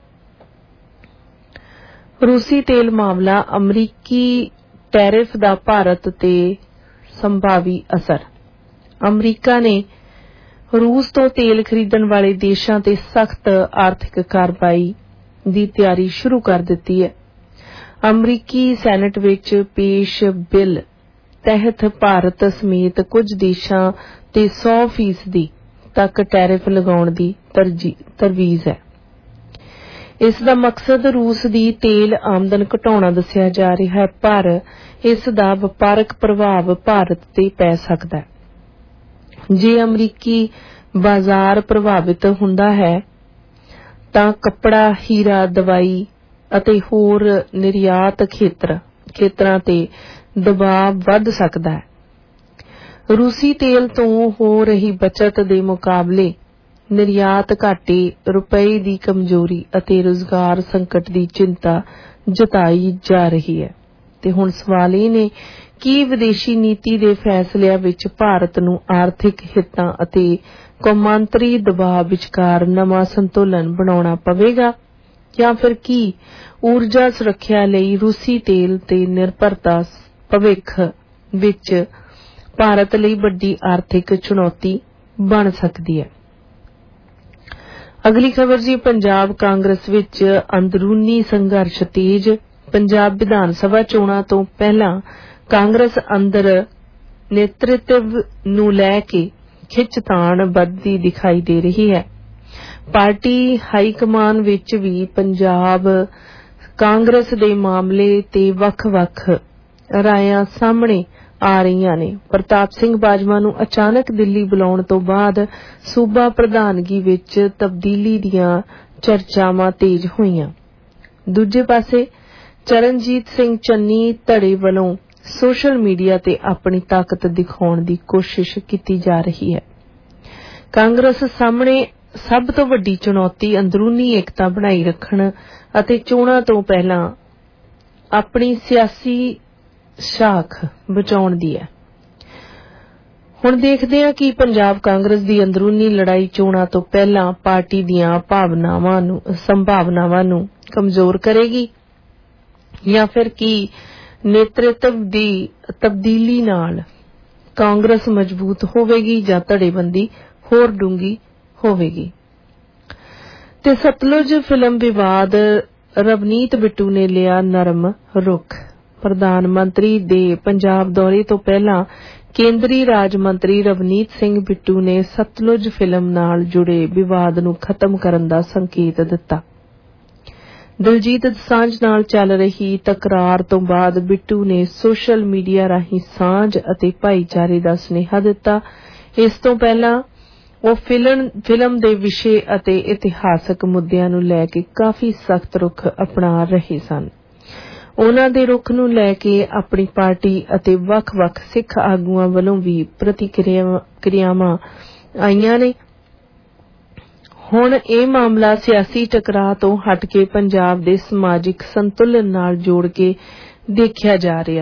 रूसी तेल मामला, अमरीकी टैरिफ दा भारत ते संभावी असर। अमरीका ने रूस तो तेल खरीदण वाले देशां ते सख्त आर्थिक कार्रवाई दी तैयारी शुरू कर दित्ती है। अमरीकी सैनेट विच पेश बिल तहत भारत समेत कुछ देशां ते सौ फीसदी तक टैरिफ लगाउण दी तरवीज है। इस दा मकसद रूस दी तेल आमदन घटाउणा दस्सिया जा रहा है, पर इस दा वपारक प्रभाव भारत ते पै सकदा है। जे अमरीकी बाजार प्रभावित हुंदा है तां कपड़ा, हीरा, दवाई अते होर निर्यात खेतर खेतरां ते दबाव वध सकदा है। रूसी तेल तो हो रही बचत दे मुकाबले निर्यात घाटे, रुपए दी कमजोरी अते रोजगार संकट दी चिंता जताई जा रही है। ते हुण सवाल ये ने कि विदेशी नीति दे फैसलिਆਂ विच भारत नूं आर्थिक हितां अते कौमांतरी दबाव विचकार नवां संतुलन बनाउणा पवेगा या फिर की ऊर्जा सुरक्षा लई रूसी तेल ते निर्भरता भविख विच भारत लई वड्डी आर्थिक चुनौती बन सकदी है। अगली खबर जी, पंजाब कांग्रेस विच अंदरूनी संघर्ष तेज। पंजाब विधान सभा चोणां तो पहला कांग्रेस अंदर नेतृत्व नूं लै के खिचताण वधदी दिखाई दे रही है। पार्टी हाईकमान विच भी पंजाब कांग्रेस दे मामले ते वख-वख रायां सामने आ रही ने। प्रताप सिंह बाजवा नूं अचानक दिल्ली बुलाउण तो बाद सूबा प्रधानगी विच तब्दीली दियां चर्चावां तेज होईयां। दूजे पासे चरणजीत सिंह चन्नी धड़े वल्लों सोशल मीडिया ते अपनी ताकत दिखाउण दी कोशिश कीती जा रही है। कांग्रेस सामने सब तो वड्डी चुनौती अंदरूनी एकता बनाई रखण अते चोणां तो पहलां अपनी सियासी शाख बचाउण दी है। हुण देखदे हां कि पंजाब कांग्रेस दी अंदरूनी लड़ाई चोणां तो पहलां पार्टी दीयां भावनावां नूं संभावनावां नूं कमजोर करेगी या फिर की नेतृत्व दी तब्दीली नाल ਕਾਂਗਰਸ ਮਜ਼ਬੂਤ ਹੋਵੇਗੀ ਜਾਂ ਧੜੇਬੰਦੀ ਹੋਰ ਡੂੰਗੀ ਹੋਵੇਗੀ। ਤੇ ਸਤਲੁਜ ਫਿਲਮ ਵਿਵਾਦ, ਰਵਨੀਤ ਬਿੱਟੂ ਨੇ ਲਿਆ ਨਰਮ ਰੁਖ। ਪ੍ਰਧਾਨ ਮੰਤਰੀ ਦੇ ਪੰਜਾਬ ਦੌਰੇ ਤੋਂ ਪਹਿਲਾਂ ਕੇਂਦਰੀ ਰਾਜ ਮੰਤਰੀ ਰਵਨੀਤ ਸਿੰਘ ਬਿੱਟੂ ਨੇ ਸਤਲੁਜ ਫਿਲਮ ਨਾਲ ਜੁੜੇ ਵਿਵਾਦ ਨੂੰ ਖਤਮ ਕਰਨ ਦਾ ਸੰਕੇਤ ਦਿੱਤਾ। ਦਿਲਜੀਤ ਦੋਸਾਂਝ ਨਾਲ ਚੱਲ ਰਹੀ ਤਕਰਾਰ ਤੋਂ ਬਾਅਦ ਬਿੱਟੂ ਨੇ ਸੋਸ਼ਲ ਮੀਡੀਆ ਰਾਹੀਂ ਸਾਂਝ ਅਤੇ ਭਾਈਚਾਰੇ ਦਾ ਸੁਨੇਹਾ ਦਿੱਤਾ। ਇਸ ਤੋਂ ਪਹਿਲਾਂ ਉਹ ਫਿਲਮ ਦੇ ਵਿਸ਼ੇ ਅਤੇ ਇਤਿਹਾਸਕ ਮੁੱਦਿਆਂ ਨੂੰ ਲੈ ਕੇ ਕਾਫੀ ਸਖਤ ਰੁਖ ਅਪਣਾ ਰਹੇ ਸਨ। ਉਨ੍ਹਾਂ ਦੇ ਰੁਖ ਨੂੰ ਲੈ ਕੇ ਆਪਣੀ ਪਾਰਟੀ ਅਤੇ ਵੱਖ-ਵੱਖ ਸਿੱਖ ਆਗੂਆਂ ਵੱਲੋਂ ਵੀ ਪ੍ਰਤੀਕਿਰਿਆਵਾਂ ਆਈਆਂ ਨੇ। ਹੁਣ ਇਹ ਮਾਮਲਾ ਸਿਆਸੀ ਟਕਰਾਅ ਤੋਂ ਹਟ ਕੇ ਪੰਜਾਬ ਦੇ ਸਮਾਜਿਕ ਸੰਤੁਲਨ ਨਾਲ ਜੋੜ ਕੇ ਦੇਖਿਆ ਜਾ ਰਿਹਾ।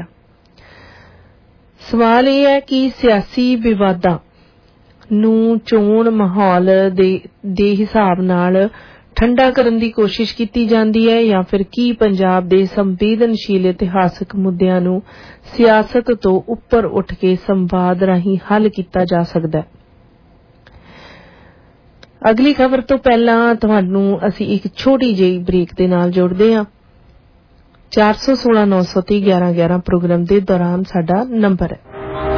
ਸਵਾਲ ਇਹ ਹੈ ਕਿ ਸਿਆਸੀ ਵਿਵਾਦਾਂ ਨੂੰ ਚੋਣ ਮਾਹੌਲ ਦੇ ਦੇ ਹਿਸਾਬ ਨਾਲ ਠੰਡਾ ਕਰਨ ਦੀ ਕੋਸ਼ਿਸ਼ ਕੀਤੀ ਜਾਂਦੀ ਹੈ ਜਾਂ ਫਿਰ ਕੀ ਪੰਜਾਬ ਦੇ ਸੰਵੇਦਨਸ਼ੀਲ ਇਤਿਹਾਸਕ ਮੁੱਦਿਆਂ ਨੂੰ ਸਿਆਸਤ ਤੋਂ ਉੱਪਰ ਉੱਠ ਕੇ ਸੰਵਾਦ ਰਾਹੀਂ ਹੱਲ ਕੀਤਾ ਜਾ ਸਕਦਾ ਹੈ। ਅਗਲੀ ਖਬਰ ਤੋਂ ਪਹਿਲਾਂ ਤੁਹਾਨੂੰ ਅਸੀਂ ਇੱਕ ਛੋਟੀ ਜਿਹੀ ਬ੍ਰੇਕ ਦੇ ਨਾਲ ਜੋੜਦੇ ਹਾਂ। ਚਾਰ ਸੌ ਸੋਲਾਂ ਨੌ ਸੌ ਤੀਹ ਗਿਆਰਾਂ ਗਿਆਰਾਂ ਪ੍ਰੋਗਰਾਮ ਦੇ ਦੌਰਾਨ ਸਾਡਾ ਨੰਬਰ ਹੈ।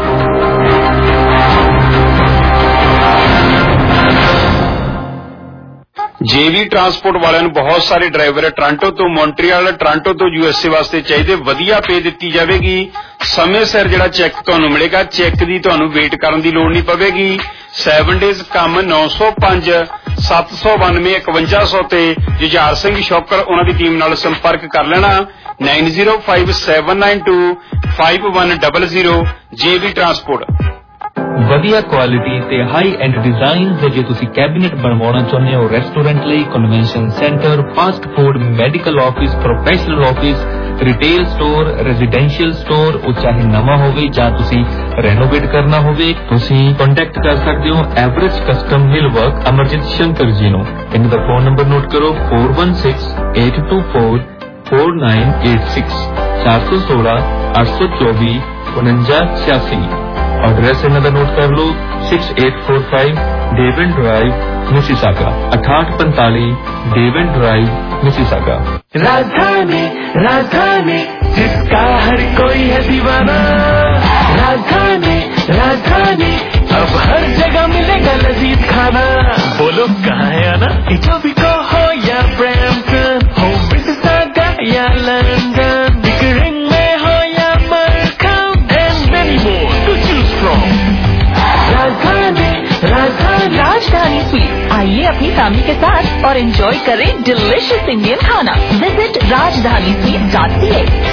ਜੇਵੀ ਟਰਾਂਸਪੋਰਟ ਵਾਲਿਆਂ ਨੂੰ ਬਹੁਤ ਸਾਰੇ ਡਰਾਈਵਰ ਟੋਰਾਂਟੋ ਤੋਂ ਮੌਂਟਰੀਅਲ, ਟੋਰਾਂਟੋ ਤੋਂ ਯੂਐਸਏ ਵਾਸਤੇ ਚਾਹੀਦੇ। ਵਧੀਆ ਪੇ ਦਿੱਤੀ ਜਾਵੇਗੀ। ਸਮੇਂ ਸਿਰ ਜਿਹੜਾ ਚੈੱਕ ਤੁਹਾਨੂੰ ਮਿਲੇਗਾ। ਚੈੱਕ ਦੀ ਤੁਹਾਨੂੰ ਵੇਟ ਕਰਨ ਦੀ ਲੋੜ ਨਹੀਂ ਪਵੇਗੀ। ਸੈਵਨ ਡੇਜ਼ ਕੰਮ ਨੌ ਸੌ ਪੰਜ ਸੱਤ ਸੌ ਬਾਨਵੇਂ ਇਕਵੰਜਾ ਸੌ ਤੇ ਜੁਝਾਰ ਸਿੰਘ ਸ਼ੌਕਰ ਉਹਨਾਂ ਦੀ ਟੀਮ ਨਾਲ ਸੰਪਰਕ ਕਰ ਲੈਣਾ। Nine zero five seven nine two five one double zero. JV transport.
ਵਧੀਆ ਕੁਆਲਿਟੀ ਤੇ ਹਾਈ ਐਂਡ ਡਿਜ਼ਾਈਨ ਦੇ ਜੇ ਤੁਸੀਂ ਕੈਬਨਿਟ ਬਣਵਾਉਣਾ ਚਾਹੁੰਦੇ ਹੋ ਰੈਸਟੋਰੈਂਟ ਲਈ, convention centre, fast food, medical office, professional office, retail store, residential store, ਉਹ ਚਾਹੇ ਨਵਾਂ ਹੋਵੇ ਜਾਂ ਤੁਸੀਂ ਰੈਨੋਵੇਟ ਕਰਨਾ ਹੋਵੇ, ਤੁਸੀਂ ਕੰਟੈਕਟ ਕਰ ਸਕਦੇ ਹੋ Everest custom mill work Amarjeet Shankar ji ਨੂੰ। ਇਹਨਾਂ ਦਾ ਫੋਨ ਨੰਬਰ ਨੋਟ ਕਰੋ four one six eight two four four nine eight six ਚਾਰ ਸੌ ਸੋਲਾਂ ਅੱਠ ਸੌ ਚੌਵੀ ਉਨੰਜਾ ਛਿਆਸੀ। ਐਡਰੈਸ ਇਹਨਾਂ ਦਾ ਨੋਟ ਕਰ ਲਓ six eight four five Devon drive Mississauga अठाठ पैंतालीस डेवन ड्राइव मिसिसागा।
राजधानी राजधानी जिसका हर कोई है दीवाना। राजधानी राजधानी अब हर जगह मिलेगा लजीज खाना। बोलो कहाँ है आना? इटोबिको हो या ब्रैम्पटन, हो मिसिसागा या लंदन, बिकरिंग में हो या Markham, and many more to choose from. Rajdhani Rajdhani
राजधानी स्वीट, आइए अपनी फैमिली के साथ और एंजॉय करें डिलिशियस इंडियन खाना। Visit Rajdhani sweet dot C A.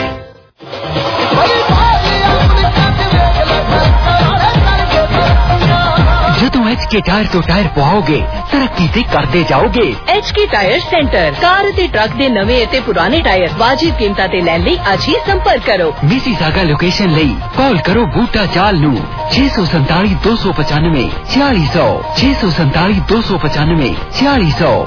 ਜਦੋਂ ਐਚ ਕੇ ਟਾਇਰ ਤੋਂ ਟਾਇਰ ਪਵਾਓਗੇ ਤਰੱਕੀ ਤੇ ਕਰਦੇ ਜਾਓਗੇ।
H K tyre centre car ਅਤੇ ਟਰੱਕ ਦੇ ਨਵੇਂ ਅਤੇ ਪੁਰਾਣੇ ਟਾਇਰ ਵਾਜਿਬ ਕੀਮਤਾਂ ਤੇ ਲੈਣ ਲਈ ਅੱਜ ਹੀ ਸੰਪਰਕ ਕਰੋ।
ਮਿਸੀਸਾਗਾ ਲੋਕੇਸ਼ਨ ਲਈ ਕਾਲ ਕਰੋ ਬੂਟਾ ਚਾਲ ਨੂੰ ਛੇ ਸੌ ਸੰਤਾਲੀ ਦੋ ਸੌ ਪਚਾਨਵੇਂ छियालीस सौ छे सौ संताली दो सौ पचानवे छियालीस सौ।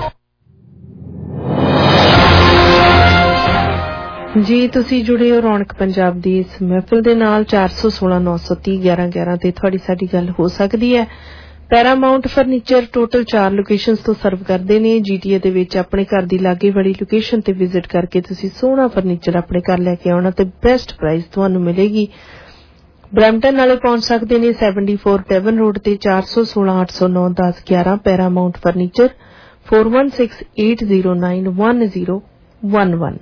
ਜੀ ਤੁਸੀਂ ਜੁੜੇ ਹੋ ਰੌਣਕ ਪੰਜਾਬ ਦੀ ਇਸ ਮਹਿਫਿਲ ਦੇ ਨਾਲ। ਚਾਰ ਸੌ ਸੋਲਾਂ ਨੌ ਸੌ ਤੀਹ ਗਿਆਰਾਂ ਗਿਆਰਾਂ ਤੇ ਤੁਹਾਡੀ ਸਾਡੀ ਗੱਲ ਹੋ ਸਕਦੀ ਹੈ। ਪੈਰਾਮਾਉਂਟ ਫਰਨੀਚਰ ਟੋਟਲ ਚਾਰ ਲੋਕੇਸ਼ਨਸ ਤੋਂ ਸਰਵ ਕਰਦੇ ਨੇ। ਜੀਟੀਏ ਦੇ ਵਿੱਚ ਆਪਣੇ ਘਰ ਦੀ ਲਾਗੇ ਵਾਲੀ ਲੋਕੇਸ਼ਨ ਤੇ ਵਿਜ਼ਿਟ ਕਰਕੇ ਤੁਸੀਂ ਸੋਹਣਾ ਫਰਨੀਚਰ ਆਪਣੇ ਘਰ ਲੈ ਕੇ ਆਉਣਾ ਤੇ ਬੈਸਟ ਪ੍ਰਾਈਸ ਤੁਹਾਨੂੰ ਮਿਲੇਗੀ। ਬਰੈਂਪਟਨ ਵਾਲੇ ਪਹੁੰਚ ਸਕਦੇ ਨੇ ਸੈਵਨਟੀ ਫੋਰ ਡੈਵਨ ਰੋਡ ਤੇ ਚਾਰ ਸੌ ਸੋਲਾਂ ਅੱਠ ਸੌ ਨੌ ਦਸ ਗਿਆਰਾਂ। Paramount furniture four one six eight zero nine one zero one one।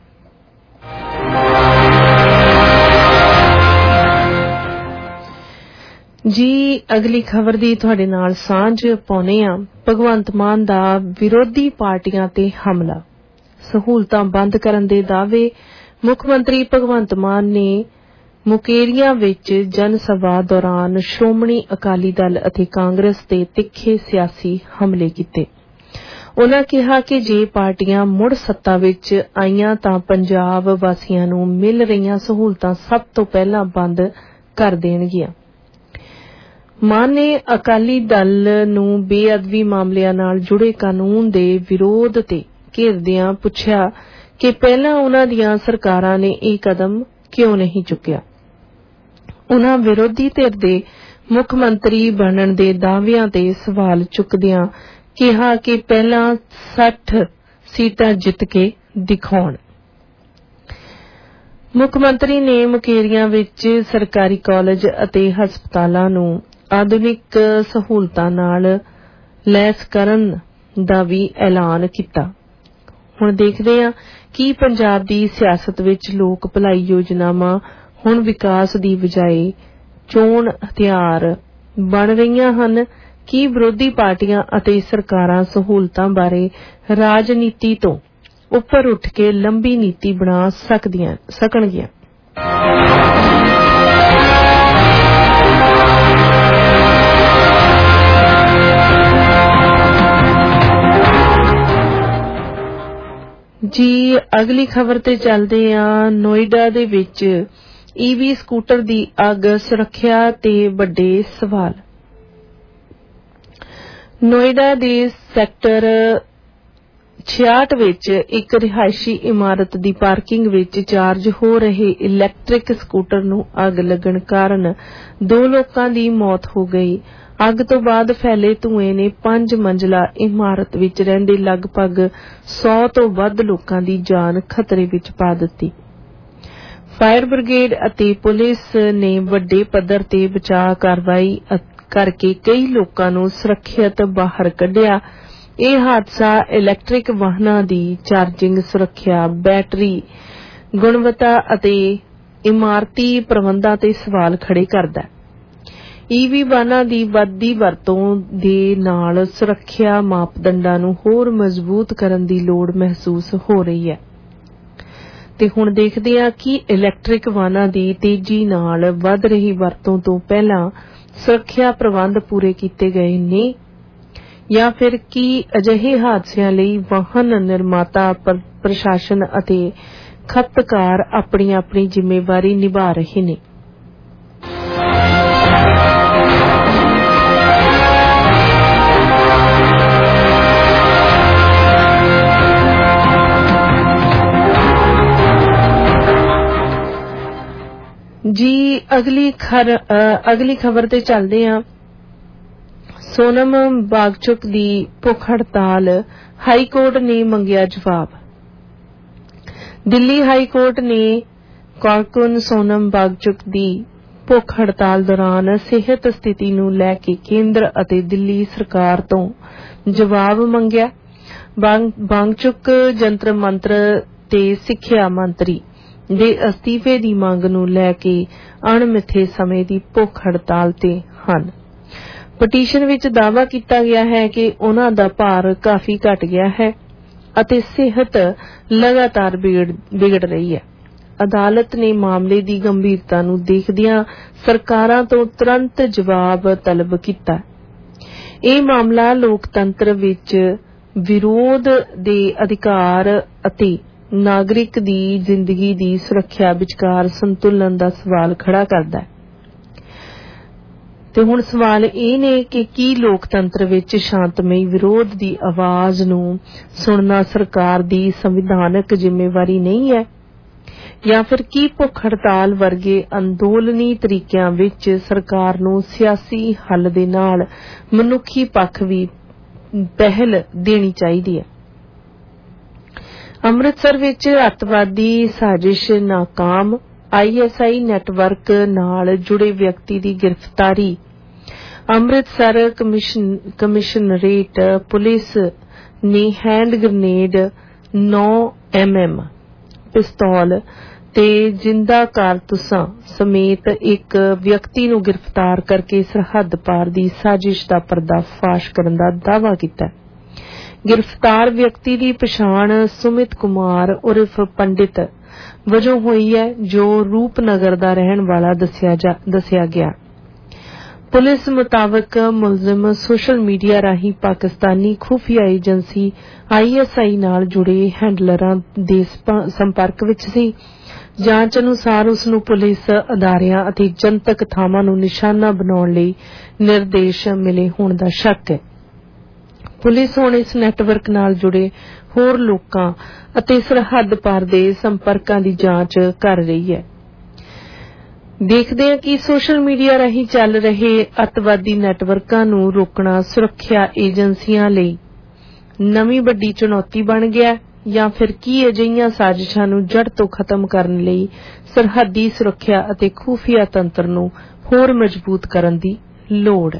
ਜੀ ਅਗਲੀ ਖਬਰ ਦੀ ਤੁਹਾਡੇ ਨਾਲ ਸਾਂਝ ਪਾਉਨੇ ਆ। ਭਗਵੰਤ ਮਾਨ ਦਾ ਵਿਰੋਧੀ ਪਾਰਟੀਆਂ ਤੇ ਹਮਲਾ, ਸਹੂਲਤਾਂ ਬੰਦ ਕਰਨ ਦੇ ਦਾਅਵੇ। ਮੁੱਖ ਮੰਤਰੀ ਭਗਵੰਤ ਮਾਨ ਨੇ ਮੁਕੇਰੀਆਂ ਵਿੱਚ ਜਨ ਸਭਾ ਦੌਰਾਨ ਸ਼੍ਰੋਮਣੀ ਅਕਾਲੀ ਦਲ ਅਤੇ ਕਾਂਗਰਸ ਤੇ ਤਿੱਖੇ ਸਿਆਸੀ ਹਮਲੇ ਕੀਤੇ। ਉਨ੍ਹਾਂ ਕਿਹਾ ਕਿ ਜੇ ਪਾਰਟੀਆਂ ਮੁੜ ਸੱਤਾ ਵਿੱਚ ਆਈਆਂ ਤਾਂ ਪੰਜਾਬ ਵਾਸੀਆਂ ਨੂੰ ਮਿਲ ਰਹੀਆਂ ਸਹੂਲਤਾਂ ਸਭ ਤੋਂ ਪਹਿਲਾਂ ਬੰਦ ਕਰ ਦੇਣਗੀਆਂ। ਮਾਨ ਨੇ ਅਕਾਲੀ ਦਲ ਨੂੰ ਬੇਅਦਬੀ ਮਾਮਲਿਆਂ ਨਾਲ ਜੁੜੇ ਕਾਨੂੰਨ ਦੇ ਵਿਰੋਧ ਤੇ ਘੇਰਦਿਆਂ ਪੁੱਛਿਆ ਕਿ ਪਹਿਲਾਂ ਉਨ੍ਹਾਂ ਦੀਆਂ ਸਰਕਾਰਾਂ ਨੇ ਇਹ ਕਦਮ ਕਿਉਂ ਨਹੀਂ ਚੁੱਕਿਆ। ਉਨ੍ਹਾਂ ਵਿਰੋਧੀ ਧਿਰ ਦੇ ਮੁੱਖ ਮੰਤਰੀ ਬਣਨ ਦੇ ਦਾਅਵਿਆਂ ਤੇ ਸਵਾਲ ਚੁੱਕਦਿਆਂ ਕਿਹਾ ਕਿ ਪਹਿਲਾਂ ਸੱਠ ਸੀਟਾਂ ਜਿੱਤ ਕੇ ਦਿਖਾਉਣ। ਮੁੱਖ ਮੰਤਰੀ ਨੇ ਮੁਕੇਰੀਆਂ ਵਿੱਚ ਸਰਕਾਰੀ ਕਾਲਜ ਅਤੇ ਹਸਪਤਾਲਾਂ ਨੂੰ ਆਧੁਨਿਕ ਸਹੂਲਤਾਂ ਨਾਲ ਲੈਸ ਕਰਨ ਦਾ ਵੀ ਐਲਾਨ ਕੀਤਾ। ਹੁਣ ਦੇਖਦੇ ਹਾਂ ਕਿ ਪੰਜਾਬ ਦੀ ਸਿਆਸਤ ਵਿੱਚ ਲੋਕ ਭਲਾਈ ਯੋਜਨਾਵਾਂ ਹੁਣ ਵਿਕਾਸ ਦੀ ਬਜਾਏ ਚੋਣ ਹਥਿਆਰ ਬਣ ਰਹੀਆਂ ਹਨ ਕਿ ਵਿਰੋਧੀ ਪਾਰਟੀਆਂ ਅਤੇ ਸਰਕਾਰਾਂ ਸਹੂਲਤਾਂ ਬਾਰੇ ਰਾਜਨੀਤੀ ਤੋਂ ਉੱਪਰ ਉੱਠ ਕੇ ਲੰਬੀ ਨੀਤੀ ਬਣਾ ਸਕਦੀਆਂ ਸਕਣਗੀਆਂ। ਜੀ ਅਗਲੀ ਖਬਰ ਤੇ ਚੱਲਦੇ ਹਾਂ। ਨੋਇਡਾ ਦੇ ਵਿੱਚ ਈਵੀ ਸਕੂਟਰ ਦੀ ਅੱਗ, ਸੁਰੱਖਿਆ ਤੇ ਵੱਡੇ ਸਵਾਲ। ਨੋਇਡਾ ਦੇ ਸੈਕਟਰ ਛਿਆਹਠ ਵਿੱਚ ਇੱਕ ਰਿਹਾਇਸ਼ੀ ਇਮਾਰਤ ਦੀ ਪਾਰਕਿੰਗ ਵਿੱਚ ਚਾਰਜ ਹੋ ਰਹੇ ਇਲੈਕਟ੍ਰਿਕ ਸਕੂਟਰ ਨੂੰ ਅੱਗ ਲੱਗਣ ਕਾਰਨ ਦੋ ਲੋਕਾਂ ਦੀ ਮੌਤ ਹੋ ਗਈ। ਅੱਗ ਤੋਂ ਬਾਅਦ ਫੈਲੇ ਧੂਏ ਨੇ ਪੰਜ ਮੰਜ਼ਲਾ ਇਮਾਰਤ ਵਿੱਚ ਰਹਿੰਦੇ ਲਗਭਗ ਸੌ ਤੋਂ ਵੱਧ ਲੋਕਾਂ ਦੀ ਜਾਨ ਖਤਰੇ ਵਿੱਚ ਪਾ ਦਿੱਤੀ। ਫਾਇਰ ਬ੍ਰਿਗੇਡ ਅਤੇ ਪੁਲਿਸ ਨੇ ਵੱਡੇ ਪੱਧਰ ਤੇ ਬਚਾਅ ਕਾਰਵਾਈ ਕਰਕੇ ਕਈ ਲੋਕਾਂ ਨੂੰ ਸੁਰੱਖਿਅਤ ਬਾਹਰ ਕੱਢਿਆ। ਇਹ ਹਾਦਸਾ ਇਲੈਕਟ੍ਰਿਕ ਵਾਹਨਾਂ ਦੀ ਚਾਰਜਿੰਗ ਸੁਰੱਖਿਆ, ਬੈਟਰੀ ਗੁਣਵੱਤਾ ਅਤੇ ਇਮਾਰਤੀ ਪ੍ਰਬੰਧਾਂ ਤੇ ਸਵਾਲ ਖੜੇ ਕਰਦਾ ਹੈ। ਈਵੀ ਵਾਹਨਾਂ ਦੀ ਵੱਧਦੀ ਵਰਤੋਂ ਦੇ ਨਾਲ ਸੁਰੱਖਿਆ ਮਾਪਦੰਡਾਂ ਨੂੰ ਹੋਰ ਮਜ਼ਬੂਤ ਕਰਨ ਦੀ ਲੋੜ ਮਹਿਸੂਸ ਹੋ ਰਹੀ ਹੈ। ਤੇ ਹੁਣ ਦੇਖਦੇ ਹਾਂ ਕਿ ਇਲੈਕਟ੍ਰਿਕ ਵਾਹਨਾਂ ਦੀ ਤੇਜ਼ੀ ਨਾਲ ਵੱਧ ਰਹੀ ਵਰਤੋਂ ਤੋਂ ਪਹਿਲਾਂ ਸੁਰੱਖਿਆ ਪ੍ਰਬੰਧ ਪੂਰੇ ਕੀਤੇ ਗਏ ਨੇ ਜਾਂ ਫਿਰ ਕੀ ਅਜਿਹੇ ਹਾਦਸਿਆਂ ਲਈ ਵਾਹਨ ਨਿਰਮਾਤਾ, ਪ੍ਰਸ਼ਾਸਨ ਅਤੇ ਖਪਤਕਾਰ ਆਪਣੀ ਆਪਣੀ ਜ਼ਿੰਮੇਵਾਰੀ ਨਿਭਾ ਰਹੇ ਨੇ। ਜੀ ਅਗਲੀ ਖਰ ਅਗਲੀ ਖਬਰ ਤੇ ਚੱਲਦੇ ਹਾਂ। ਸੋਨਮ ਵਾਂਗਚੁਕ ਦੀ ਭੁੱਖ ਹੜਤਾਲ, ਹਾਈ ਕੋਰਟ ਨੇ ਮੰਗਿਆ ਜਵਾਬ। ਦਿੱਲੀ ਹਾਈ ਕੋਰਟ ਨੇ ਕਾਰਕੁਨ ਸੋਨਮ ਵਾਂਗਚੁਕ ਦੀ ਭੁੱਖ ਹੜਤਾਲ ਦੌਰਾਨ ਸਿਹਤ ਸਥਿਤੀ ਨੂੰ ਲੈ ਕੇ ਕੇਂਦਰ ਅਤੇ ਦਿੱਲੀ ਸਰਕਾਰ ਤੋਂ ਜਵਾਬ ਮੰਗਿਆ। ਵਾਂਗਚੁਕ ਜੰਤਰ ਮੰਤਰ ਤੇ ਸਿੱਖਿਆ ਮੰਤਰੀ ਦੇ ਅਸਤੀਫੇ ਦੀ ਮੰਗ ਨੂੰ ਲੈ ਕੇ ਅਣਮਿੱਥੇ ਸਮੇਂ ਦੀ ਭੁੱਖ ਹੜਤਾਲ ਤੇ ਹਨ। ਪਟੀਸ਼ਨ ਵਿੱਚ ਦਾਅਵਾ ਕੀਤਾ ਗਿਆ ਹੈ ਕਿ ਉਨ੍ਹਾਂ ਦਾ ਭਾਰ ਕਾਫੀ ਘਟ ਗਿਆ ਹੈ ਅਤੇ ਸਿਹਤ ਲਗਾਤਾਰ ਵਿਗੜ ਰਹੀ ਹੈ। ਅਦਾਲਤ ਨੇ ਮਾਮਲੇ ਦੀ ਗੰਭੀਰਤਾ ਨੂੰ ਦੇਖਦਿਆਂ ਸਰਕਾਰਾਂ ਤੋਂ ਤੁਰੰਤ ਜਵਾਬ ਤਲਬ ਕੀਤਾ। ਇਹ ਮਾਮਲਾ ਲੋਕਤੰਤਰ ਵਿੱਚ ਵਿਰੋਧ ਦੇ ਅਧਿਕਾਰ ਅਤੇ ਨਾਗਰਿਕ ਦੀ ਜ਼ਿੰਦਗੀ ਦੀ ਸੁਰੱਖਿਆ ਵਿਚਕਾਰ ਸੰਤੁਲਨ ਦਾ ਸਵਾਲ ਖੜਾ ਕਰਦਾ ਹੈ। ਤੇ ਹੁਣ ਸਵਾਲ ਇਹ ਨੇ ਕਿ ਕੀ ਲੋਕਤੰਤਰ ਵਿੱਚ ਸ਼ਾਂਤਮਈ ਵਿਰੋਧ ਦੀ ਆਵਾਜ਼ ਨੂੰ ਸੁਣਨਾ ਸਰਕਾਰ ਦੀ ਸੰਵਿਧਾਨਕ ਜ਼ਿੰਮੇਵਾਰੀ ਨਹੀਂ ਹੈ, ਜਾਂ ਫਿਰ ਕੀ ਭੁੱਖ ਹੜਤਾਲ ਵਰਗੇ ਅੰਦੋਲਨੀ ਤਰੀਕਿਆਂ ਵਿੱਚ ਸਰਕਾਰ ਨੂੰ ਸਿਆਸੀ ਹੱਲ ਦੇ ਨਾਲ ਮਨੁੱਖੀ ਪੱਖ ਵੀ ਪਹਿਲ ਦੇਣੀ ਚਾਹੀਦੀ ਹੈ। ਅੰਮ੍ਰਿਤਸਰ ਵਿੱਚ ਅੱਤਵਾਦੀ ਸਾਜ਼ਿਸ਼ ਨਾਕਾਮ, ਆਈਐਸਆਈ ਨੈਟਵਰਕ ਨਾਲ ਜੁੜੇ ਵਿਅਕਤੀ ਦੀ ਗ੍ਰਿਫਤਾਰੀ। ਅੰਮ੍ਰਿਤਸਰ ਕਮਿਸ਼ਨਰੇਟ ਪੁਲਿਸ ਨੇ ਹੈਂਡ ਗ੍ਰਨੇਡ, ਨੌ ਐਮ ਐਮ ਪਿਸਤੌਲ ਤੇ ਜਿੰਦਾ ਕਾਰਤੂਸਾਂ ਸਮੇਤ ਇੱਕ ਵਿਅਕਤੀ ਨੂੰ ਗ੍ਰਿਫਤਾਰ ਕਰਕੇ ਸਰਹੱਦ ਪਾਰ ਦੀ ਸਾਜ਼ਿਸ਼ ਦਾ ਪਰਦਾਫਾਸ਼ ਕਰਨ ਦਾ ਦਾਅਵਾ ਕੀਤਾ। ਗ੍ਰਿਫਤਾਰ ਵਿਅਕਤੀ ਦੀ ਪਛਾਣ ਸੁਮਿਤ ਕੁਮਾਰ ਉਰਫ ਪੰਡਿਤ ਵਜੋਂ ਹੋਈ ਹੈ, ਜੋ ਰੂਪਨਗਰ ਦਾ ਰਹਿਣ ਵਾਲਾ ਦੱਸਿਆ ਗਿਆ। ਪੁਲਿਸ ਮੁਤਾਬਕ ਮੁਲਜ਼ਮ ਸੋਸ਼ਲ ਮੀਡੀਆ ਰਾਹੀਂ ਪਾਕਿਸਤਾਨੀ ਖੁਫੀਆ ਏਜੰਸੀ ਆਈਐਸਆਈ ਨਾਲ ਜੁੜੇ ਹੈਂਡਲਰਾਂ ਦੇ ਸੰਪਰਕ ਵਿੱਚ ਸੀ। ਜਾਂਚ ਅਨੁਸਾਰ ਉਸ ਨੂੰ ਪੁਲਿਸ ਅਦਾਰਿਆਂ ਅਤੇ ਜਨਤਕ ਥਾਵਾਂ ਨੂੰ ਨਿਸ਼ਾਨਾ ਬਣਾਉਣ ਲਈ ਨਿਰਦੇਸ਼ ਮਿਲੇ ਹੋਣ ਦਾ ਸ਼ੱਕ ਹੈ। ਪੁਲਿਸ ਹੁਣ ਇਸ ਨੈਟਵਰਕ ਨਾਲ ਜੁੜੇ ਹੋਰ ਲੋਕਾਂ ਅਤੇ ਸਰਹੱਦ ਪਾਰ ਦੇ ਸੰਪਰਕਾਂ ਦੀ ਜਾਂਚ ਕਰ ਰਹੀ ਹੈ। ਦੇਖਦੇ ਹਾਂ ਕਿ ਸੋਸ਼ਲ ਮੀਡੀਆ ਰਾਹੀਂ ਚੱਲ ਰਹੇ ਅੱਤਵਾਦੀ ਨੈਟਵਰਕਾਂ ਨੂੰ ਰੋਕਣਾ ਸੁਰੱਖਿਆ ਏਜੰਸੀਆਂ ਲਈ ਨਵੀਂ ਵੱਡੀ ਚੁਣੌਤੀ ਬਣ ਗਿਆ ਜਾਂ ਫਿਰ ਕੀ ਅਜਿਹੀਆਂ ਸਾਜ਼ਿਸ਼ਾਂ ਨੂੰ ਜੜ ਤੋਂ ਖਤਮ ਕਰਨ ਲਈ ਸਰਹੱਦੀ ਸੁਰੱਖਿਆ ਅਤੇ ਖੂਫੀਆ ਤੰਤਰ ਨੂੰ ਹੋਰ ਮਜ਼ਬੂਤ ਕਰਨ ਦੀ ਲੋੜ ਹੈ।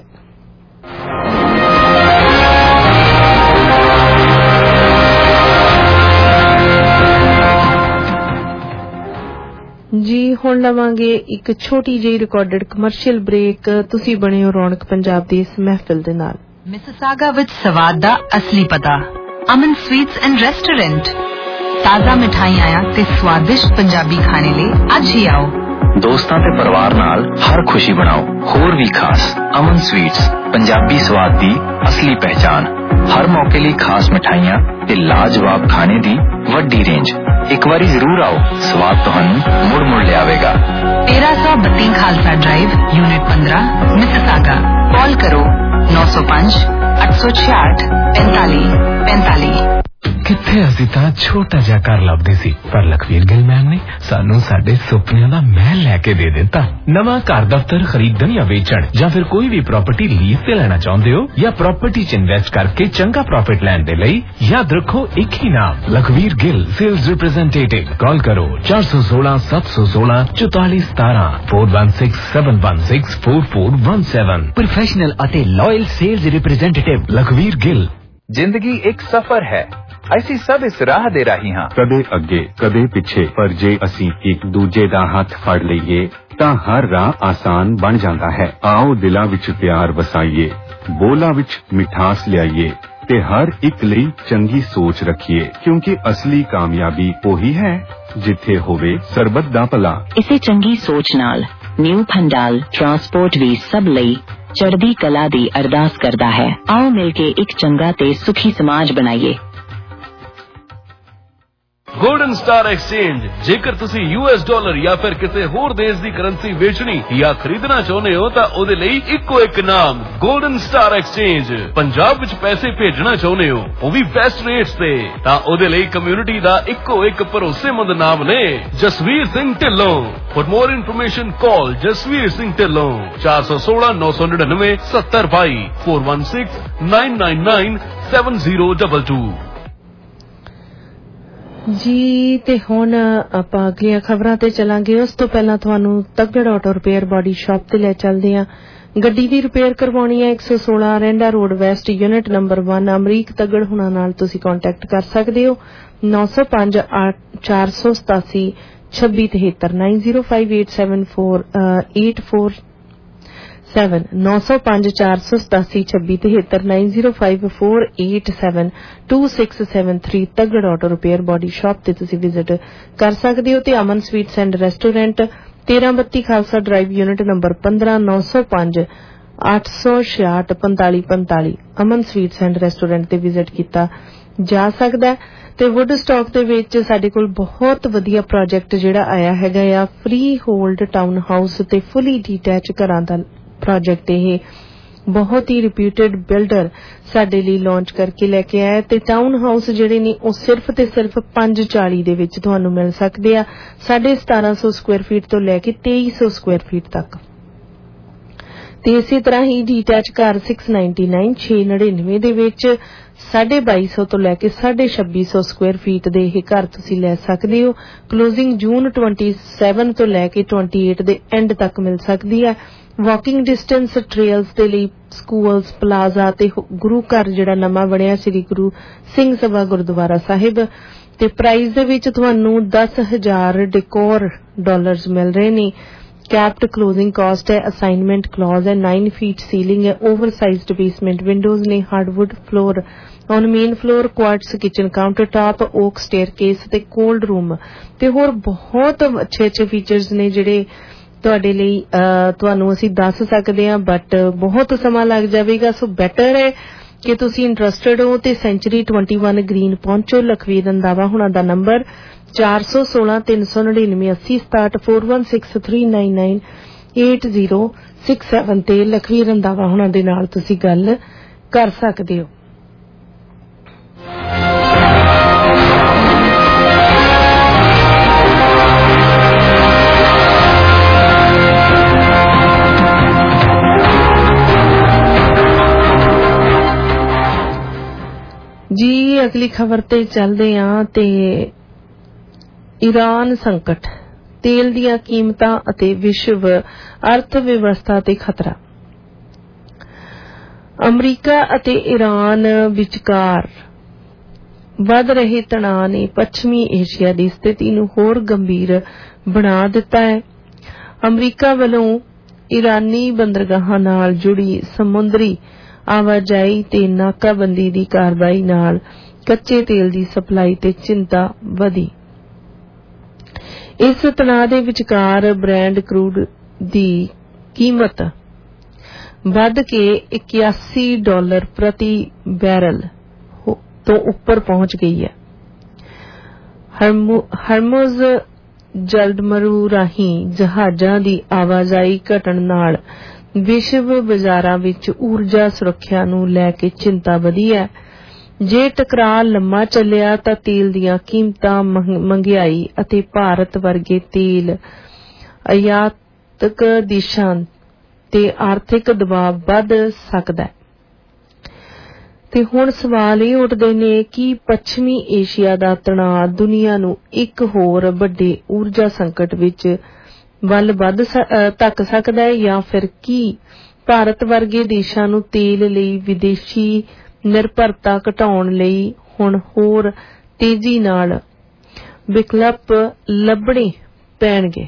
ਜੀ ਹੁਣ ਲਵਾਂਗੇ ਇੱਕ ਛੋਟੀ ਜਿਹੀ ਰਿਕਾਰਡਡ ਕਮਰਸ਼ੀਅਲ ਬ੍ਰੇਕ। ਤੁਸੀਂ ਬਣੇ ਹੋ ਰੌਣਕ ਪੰਜਾਬ ਦੀ ਇਸ ਮਹਿਫਿਲ ਦੇ ਨਾਲ।
ਮਿਸਿਸਾਗਾ ਵਿੱਚ ਸਵਾਦ ਦਾ ਅਸਲੀ ਪਤਾ ਅਮਨ ਸਵੀਟਸ ਐਂਡ ਰੈਸਟੋਰੈਂਟ। ਤਾਜ਼ਾ ਮਿਠਾਈਆਂ ਤੇ ਸਵਾਦਿਸ਼ਟ ਪੰਜਾਬੀ ਖਾਣੇ ਲਈ ਅੱਜ ਹੀ ਆਓ।
ਦੋਸਤਾਂ ਤੇ ਪਰਿਵਾਰ ਨਾਲ ਹਰ ਖੁਸ਼ੀ ਬਣਾਓ ਹੋਰ ਵੀ ਖਾਸ। ਅਮਨ ਸਵੀਟਸ ਪੰਜਾਬੀ ਸਵਾਦ ਦੀ ਅਸਲੀ ਪਹਿਚਾਨ। ਹਰ ਮੌਕੇ ਲਈ ਖਾਸ ਮਿਠਾਈਆਂ ਤੇ ਲਾਜਵਾਬ ਖਾਣੇ ਦੀ ਵੱਡੀ ਰੇਂਜ। ਇੱਕ ਵਾਰੀ ਜ਼ਰੂਰ ਆਓ, ਸਵਾਦ ਤੁਹਾਨੂੰ ਮੁੜ ਮੁੜ ਲਿਆਵੇਗਾ।
तेरह सौ बत्ती खालसा ड्राइव यूनिट पंद्रह मिसिसागा। कॉल करो नौ सौ पांच अठ सौ छियाठ पैंताली पैंताली।
ਕਿੱਥੇ ਅਸੀਂ ਤਾਂ ਛੋਟਾ ਜਿਹਾ ਘਰ ਲੱਭਦੇ ਸੀ, ਪਰ ਲਖਵੀਰ ਗਿੱਲ ਮੈਮ ਨੇ ਸਾਨੂੰ ਸਾਡੇ ਸੁਪਨਿਆਂ ਦਾ ਮਹਿਲ ਲੈ ਕੇ ਦੇ ਦਿੱਤਾ। ਨਵਾਂ ਘਰ ਦਫ਼ਤਰ ਖਰੀਦਣ ਜਾਂ ਵੇਚਣ ਜਾਂ ਫਿਰ ਕੋਈ ਵੀ ਪ੍ਰਾਪਰਟੀ ਲੀਜ਼ ਤੇ ਲੈਣਾ ਚਾਹੁੰਦੇ ਹੋ ਜਾਂ ਪ੍ਰਾਪਰਟੀ 'ਚ ਇਨਵੈਸਟ ਕਰਕੇ ਚੰਗਾ ਪ੍ਰੋਫਿਟ ਲੈਣ ਦੇ ਲਈ ਯਾਦ ਰੱਖੋ ਇੱਕ ਹੀ ਨਾਮ, Lakhvir Gill sales representative. Call ਕਰੋ ਚਾਰ ਸੌ ਸੋਲਾਂ ਸੱਤ ਸੌ ਸੋਲਾਂ ਚੁਤਾਲੀ ਸਤਾਰਾਂ four one six seven one six four four one seven.
Professional ਅਤੇ loyal sales representative Lakhvir Gill.
ਜ਼ਿੰਦਗੀ ਇੱਕ ਸਫ਼ਰ ਹੈ, ਅਸੀਂ ਸਭ ਇਸ ਰਾਹ ਦੇ ਰਾਹੀ ਹਾਂ,
ਕਦੇ ਅੱਗੇ ਕਦੇ ਪਿੱਛੇ, ਪਰ ਜੇ ਅਸੀਂ ਇੱਕ ਦੂਜੇ ਦਾ ਹੱਥ ਫੜ ਲਈਏ ਤਾਂ ਹਰ ਰਾਹ ਆਸਾਨ ਬਣ ਜਾਂਦਾ ਹੈ। ਆਓ ਦਿਲਾਂ ਵਿੱਚ ਪਿਆਰ ਵਸਾਈਏ, ਬੋਲਾਂ ਵਿੱਚ ਮਿਠਾਸ ਲਿਆਈਏ ਤੇ ਹਰ ਇੱਕ ਲਈ ਚੰਗੀ ਸੋਚ ਰੱਖੀਏ, ਕਿਉਂਕਿ ਅਸਲੀ ਕਾਮਯਾਬੀ ਉਹੀ ਹੈ ਜਿੱਥੇ ਹੋਵੇ ਸਰਬੱਤ ਦਾ ਭਲਾ।
ਇਸੇ ਚੰਗੀ ਸੋਚ ਨਾਲ ਨਿਊ ਫੰਡਾਲ ਟਰਾਂਸਪੋਰਟ ਵੀ ਸਭ ਲਈ ਚੜ੍ਹਦੀ ਕਲਾ ਦੀ ਅਰਦਾਸ ਕਰਦਾ ਹੈ। ਆਓ ਮਿਲ ਕੇ ਇੱਕ ਚੰਗਾ ਤੇ ਸੁਖੀ ਸਮਾਜ ਬਣਾਈਏ।
Golden star exchange. ਜੇਕਰ ਤੁਸੀਂ ਯੂਐਸ ਡਾਲਰ ਜਾਂ ਫਿਰ ਕਿਸੇ ਹੋਰ ਦੇਸ਼ ਦੀ ਕਰੰਸੀ ਵੇਚਣੀ ਜਾਂ ਖਰੀਦਣਾ ਚਾਹੁੰਦੇ ਹੋ ਤਾਂ ਉਹਦੇ ਲਈ ਇੱਕੋ ਇੱਕ ਨਾਮ ਗੋਲਡਨ ਸਟਾਰ ਐਕਸਚੇਂਜ। ਪੰਜਾਬ ਵਿੱਚ ਪੈਸੇ ਭੇਜਣਾ ਚਾਹੁੰਦੇ ਹੋ ਉਹ ਵੀ ਬੈਸਟ ਰੇਟਸ ਤੇ, ਤਾਂ ਉਹਦੇ ਲਈ ਕਮਿਊਨਿਟੀ ਦਾ ਇੱਕੋ ਇੱਕ ਭਰੋਸੇਮੰਦ ਨਾਮ ਨੇ Jasvir Singh Dhillon. For more information call Jasvir Singh Dhillon चार सौ सोलह नौ सौ निन्यानवे सत्तर बाई four one six nine nine nine seven zero double two.
ਜੀ ਤੇ ਹੁਣ ਆਪਾਂ ਅਗਲੀਆਂ ਖਬਰਾਂ ਤੇ ਚਲਾਂਗੇ। ਉਸ ਤੋਂ ਪਹਿਲਾਂ ਤੁਹਾਨੂੰ Taggar auto repair body shop ਤੇ ਲੈ ਚੱਲਦੇ ਹਾਂ। ਗੱਡੀ ਦੀ ਰਿਪੇਅਰ ਕਰਵਾਉਣੀ ਹੈ ਇੱਕ ਸੌ ਸੋਲਾਂ Orenda road west unit number ਇੱਕ ਅਮਰੀਕ ਤੱਗੜ ਹੁਣਾਂ ਨਾਲ ਤੁਸੀਂ ਕੰਟੈਕਟ ਕਰ ਸਕਦੇ ਹੋ। ਨੌ ਸੌ ਪੰਜ ਚਾਰ ਸੌ ਸਤਾਸੀ ਛੱਬੀ ਤਿਹੱਤਰ nine zero five eight seven four eight four seven नौ सौ पांच चार सौ सतासी छब्बी तिहत्तर nine zero five four eight seven two six seven three Taggar auto repair body shop ते तुसी विजिट कर सकते हो। ते अमन स्वीट्स एंड रेस्टोरेंट तेरह बत्ती खालसा ड्राइव यूनिट नंबर पंद्रह नौ सौ पांच अठ सौ छियाठ पंताली पंताली अमन स्वीट्स एंड रेस्टोरेंट ते विजिट किया जा सकता है। ਤੇ ਵੁੱਡ ਸਟਾਕ ਦੇ ਵਿੱਚ ਸਾਡੇ ਕੋਲ ਬਹੁਤ ਵਧੀਆ ਪ੍ਰੋਜੈਕਟ ਜਿਹੜਾ ਆਇਆ ਹੈਗਾ ਆ ਫ੍ਰੀ ਹੋਲਡ ਟਾਊਨ ਹਾਊਸ ਤੇ ਫੁੱਲੀ ਡੀਟੈਚ ਘਰਾਂ ਦਾ ਪ੍ਰੋਜੈਕਟ। ਇਹ ਬਹੁਤ ਹੀ ਰਿਪਿਊਟਡ ਬਿਲਡਰ ਸਾਡੇ ਲਈ ਲਾਂਚ ਕਰਕੇ ਲੈ ਕੇ ਆਇਆ ਤੇ ਟਾਊਨ ਹਾਊਸ ਜਿਹੜੇ ਨੇ ਉਹ ਸਿਰਫ ਤੇ ਸਿਰਫ ਪੰਜ ਚਾਲੀ ਦੇ ਵਿੱਚ ਤੁਹਾਨੂੰ ਮਿਲ ਸਕਦੇ ਆ, ਸਾਢੇ ਸਤਾਰਾਂ ਸੌ ਸਕੁਆਇਰ ਫੀਟ ਤੋਂ ਲੈ ਕੇ ਤੇਈ ਸੌ ਸਕੁਆਇਰ ਫੀਟ ਤੱਕ। ਤੇ ਇਸੇ ਤਰ੍ਹਾਂ ਹੀ ਡੀਟੈਚ ਘਰ सिक्स नाइन्टी नाइन छे नड़िनवे ਦੇ ਵਿੱਚ साढ़े बाई सौ तो लैके साढ़े छब्बी सौ स्क्वायर फीट दे ਇਹ ਘਰ ਤੁਸੀਂ ਲੈ ਸਕਦੇ ਹੋ। ਕਲੋਜ਼ਿੰਗ ਜੂਨ सत्ताईस ਤੋਂ ਲੈ ਕੇ अट्ठाईस ਦੇ ਐਂਡ ਤੱਕ ਮਿਲ ਸਕਦੀ ਹੈ। ਵਾਕਿੰਗ ਡਿਸਟੈਂਸ ਟ੍ਰੇਲਸ ਦੇ ਲਈ ਸਕੂਲਸ ਪਲਾਜ਼ਾ ਤੇ ਗੁਰੂ ਘਰ ਜਿਹੜਾ ਨਵਾਂ ਬਣਿਆ ਸ੍ਰੀ ਗੁਰੂ ਸਿੰਘ ਸਭਾ ਗੁਰਦੁਆਰਾ ਸਾਹਿਬ ਤੇ ਪ੍ਰਾਈਸ ਦੇ ਵਿੱਚ ਤੁਹਾਨੂੰ दस हज़ार ਡੈਕੋਰ ਡਾਲਰਸ ਮਿਲ ਰਹੇ ਨੇ। कैप्ड क्लोजिंग कॉस्ट है, असाइनमेंट क्लॉज है, नाइन फीट सीलिंग है, ओवरसाइज्ड बेसमेंट विंडोज ने, hardwood floor on main floor, quartz kitchen counter top, oak staircase ते कोल्ड रूम ते होर बहुत अच्छे अच्छे फीचर्स ने जिहड़े ਤੁਹਾਡੇ ਲਈ ਤੁਹਾਨੂੰ ਅਸੀਂ ਦੱਸ ਸਕਦੇ ਹਾਂ ਬਟ ਬਹੁਤ ਸਮਾਂ ਲੱਗ ਜਾਵੇਗਾ। ਸੋ ਬੈਟਰ ਹੈ ਕਿ ਤੁਸੀਂ ਇੰਟਰਸਟਿਡ ਹੋ ਤੇ ਸੈਂਚੁਰੀ इक्कीस ਗ੍ਰੀਨ ਪਹੁੰਚੋ। ਲਖਵੀਰ ਰੰਧਾਵਾ ਹੁਣਾਂ ਦਾ ਨੰਬਰ चार सौ सोलह तीन सौ नड़िनवे अस्सी सताहठ four one six three nine nine eight zero six seven ते लखवीर रंधावा हुणां दे नाल तुसीं गल कर सकदे हो। अगली खबर ते चलदे हां ते ईरान संकट, तेल दीयां कीमतां अते विश्व अर्थ व्यवस्था ते खतरा। अमरीका अते ईरान विचकार वध रहे तणाव ने पश्चिमी एशिया की स्थिति नूं होर गंभीर बना दिता है। अमरीका वालों ईरानी बंदरगाहां नाल जुड़ी समुद्री आवाजाई ते नाकाबंदी दी कार्रवाई नाल कच्चे तेल दी सप्लाई ते चिंता वधी। इस तनाव दे विचकार ब्रैंड क्रूड दी कीमत वध के इक्यासी डॉलर प्रति बैरल तो ऊपर पहुंच गई है। हरमुज जलमरू राही जहाजां दी आवाजाई घटण नाल विश्व बाजारां विच ऊर्जा सुरक्षा नूं लैके चिंता वधी है। जे टकराअ लम्मा चलिया तां तेल दीयां कीमतां, महंगाई अते भारत वर्गे तेल आयातक देशां ते आर्थिक दबाव वध सकदा है। ते हुण सवाल ये उठदे ने कि पश्चिमी एशिया दा तणाव दुनिया नूं इक होर वड्डे ऊर्जा संकट विच वल वध धक सकदा है या फिर की भारत वर्गे देशां नूं तेल लई विदेशी निर्भरता घटाउण लई हुण होर तेजी नाल विकल्प लभणे पैणगे।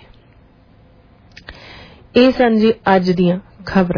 ਇਹ ਸਨ ਜੀ ਅੱਜ ਦੀਆਂ ਖਬਰਾਂ।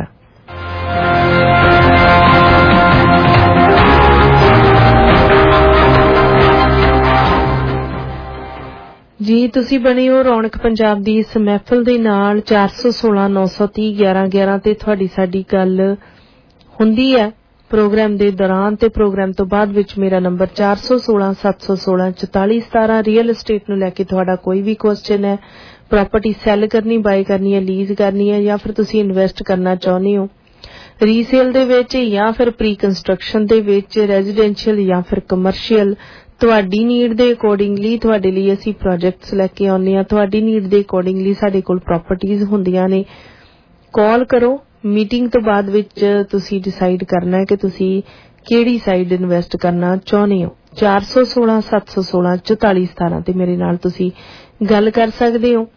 ਜੀ ਤੁਸੀਂ ਬਣੇ ਹੋ ਰੌਣਕ ਪੰਜਾਬ ਦੀ ਇਸ ਮਹਿਫਲ ਦੇ ਨਾਲ ਚਾਰ ਸੌ ਸੋਲਾਂ ਨੌ ਸੌ ਤੀਹ ਗਿਆਰਾਂ ਗਿਆਰਾਂ ਤੇ ਤੁਹਾਡੀ ਸਾਡੀ ਗੱਲ ਹੁੰਦੀ ਹੈ ਪ੍ਰੋਗਰਾਮ ਦੇ ਦੌਰਾਨ ਤੇ ਪ੍ਰੋਗਰਾਮ ਤੋਂ ਬਾਅਦ ਵਿੱਚ ਮੇਰਾ ਨੰਬਰ ਚਾਰ ਸੌ ਸੋਲਾਂ ਸੱਤ ਸੌ ਸੋਲਾਂ ਚੁਤਾਲੀ ਸਤਾਰਾਂ ਰੀਅਲ estate ਨੂੰ ਲੈ ਕੇ ਤੁਹਾਡਾ ਕੋਈ ਵੀ ਕੁਐਸਚਨ ਹੈ, प्रॉपर्टी सैल करनी, बाय करनी है, लीज करनी है या फिर तुसी इन्वेस्ट करना चाहते हो रीसेल दे विच या फिर प्री कंस्ट्रक्शन दे विच, रेजिडेंशियल या फिर कमर्शियल, तुहाडी नीड दे अकॉर्डिंगली तुहाडे लई असीं प्रोजेक्ट्स लैके आउंदे हां। तुहाडी नीड दे अकॉर्डिंगली साडे कोल प्रॉपर्टीज हुंदियां ने। कॉल करो, मीटिंग तो बाद विच तुसी डिसाइड करना है कि तुसी किहड़ी साइड इन्वेस्ट करना चाहते हो। चार सौ सोलह सत्त सौ सोलह चौताली सतारा ते मेरे नाल तुसी गल कर सकदे हो।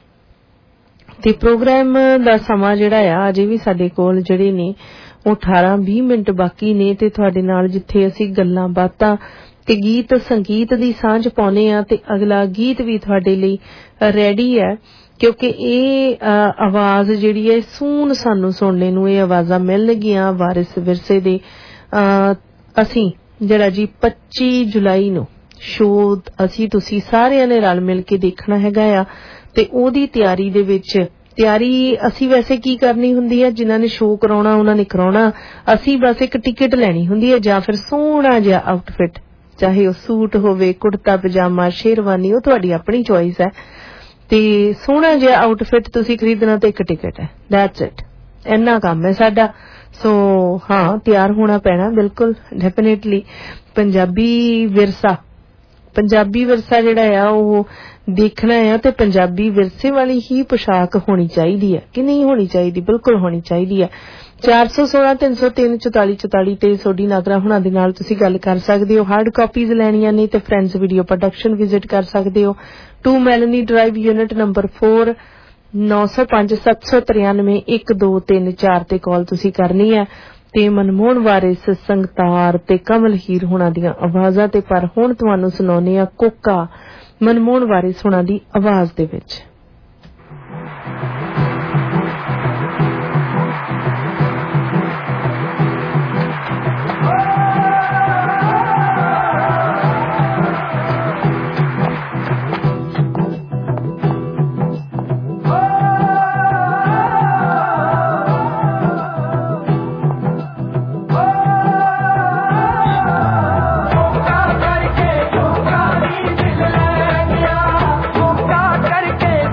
ते प्रोग्राम दा समां जिहड़ा आ अजे भी साडे कोल जिहड़े ने ਉਹ अठारह बीस मिनट बाकी ने ते तुहाडे नाल जिथे असीं गल्लां बातां ते गीत संगीत दी सांझ पाउने आ ते अगला गीत भी तुहाडे लई रेडी है क्योंकि ਇਹ आवाज जिहड़ी है सून सानू सुनने नूं ਇਹ आवाज़ां मिलणगीਆਂ वारिस विरसे दे। ਅਸੀਂ ਜਿਹੜਾ ਜੀ पच्ची जुलाई ਨੂੰ ਸ਼ੋਅ ਅਸੀਂ ਤੁਸੀਂ ਸਾਰਿਆਂ ਨੇ ਰਲ ਮਿਲ ਕੇ ਦੇਖਣਾ ਹੈਗਾ ਆ ਤੇ ਉਹਦੀ ਤਿਆਰੀ ਦੇ ਵਿੱਚ ਤਿਆਰੀ ਅਸੀਂ ਵੈਸੇ ਕੀ ਕਰਨੀ ਹੁੰਦੀ ਹੈ, ਜਿਨ੍ਹਾਂ ਨੇ ਸ਼ੋਅ ਕਰਾਉਣਾ ਉਹਨਾਂ ਨੇ ਕਰਾਉਣਾ, ਅਸੀਂ ਬਸ ਇੱਕ ਟਿਕਟ ਲੈਣੀ ਹੁੰਦੀ ਹੈ ਜਾਂ ਫਿਰ ਸੋਹਣਾ ਜਿਹਾ ਆਊਟਫਿਟ, ਚਾਹੇ ਉਹ ਸੂਟ ਹੋਵੇ, ਕੁੜਤਾ ਪਜਾਮਾ, ਸ਼ੇਰਵਾਨੀ, ਉਹ ਤੁਹਾਡੀ ਆਪਣੀ ਚੋਇਸ ਹੈ ਤੇ ਸੋਹਣਾ ਜਿਹਾ ਆਊਟਫਿਟ ਤੁਸੀਂ ਖਰੀਦਣਾ ਤੇ ਇੱਕ ਟਿਕਟ ਹੈ। ਦੈਟਸ ਇਟ, ਇੰਨਾ ਕੰਮ ਹੈ ਸਾਡਾ। ਸੋ ਹਾਂ, ਤਿਆਰ ਹੋਣਾ ਪੈਣਾ ਬਿਲਕੁਲ ਡੈਫੀਨੇਟਲੀ। ਪੰਜਾਬੀ ਵਿਰਸਾ ਪੰਜਾਬੀ ਵਿਰਸਾ ਜਿਹੜਾ ਆ ਉਹ ਦੇਖਣਾ ਆ ਤੇ ਪੰਜਾਬੀ ਵਿਰਸੇ ਵਾਲੀ ਹੀ ਪੋਸ਼ਾਕ ਹੋਣੀ ਚਾਹੀਦੀ ਹੈ ਕਿ ਨਹੀਂ ਹੋਣੀ ਚਾਹੀਦੀ? ਬਿਲਕੁਲ ਹੋਣੀ ਚਾਹੀਦੀ ਹੈ। ਚਾਰ ਸੌ ਸੋਲਾਂ ਤਿੰਨ ਸੌ ਤਿੰਨ ਚੁਤਾਲੀ ਚੁਤਾਲੀ ਤੇ ਸੋਡੀ ਨਾਗਰਾ ਹੁਣਾਂ ਦੇ ਨਾਲ ਤੁਸੀਂ ਗੱਲ ਕਰ ਸਕਦੇ ਹੋ। ਹਾਰਡ ਕਾਪੀਜ਼ ਲੈਣੀਆਂ ਨੇ ਤੇ ਫਰੈਂਡਸ ਵੀਡੀਓ ਪ੍ਰੋਡਕਸ਼ਨ ਵਿਜ਼ਿਟ ਕਰ ਸਕਦੇ ਹੋ। Two Melanie drive unit number ਚਾਰ ਨੌ ਸੌ ਪੰਜ ਸੱਤ ਸੌ ਤਰਿਆਨਵੇਂ ਇੱਕ ਦੋ ਤਿੰਨ ਚਾਰ ਤੇ ਕਾਲ ਤੁਸੀਂ ਕਰਨੀ ਹੈ ਤੇ ਮਨਮੋਹਨ ਵਾਰਿਸ, ਸੰਗਤਾਰ ਤੇ ਕਮਲ ਹੀਰ ਹੁਣਾਂ ਦੀਆਂ ਆਵਾਜ਼ਾਂ ਤੇ। ਪਰ ਹੁਣ ਤੁਹਾਨੂੰ ਸੁਣਾਉਂਦੇ ਆ ਕੋਕਾ ਮਨਮੋਹਨ ਵਾਰਿਸ ਹੁਣਾਂ ਦੀ ਆਵਾਜ਼ ਦੇ ਵਿੱਚ।
करके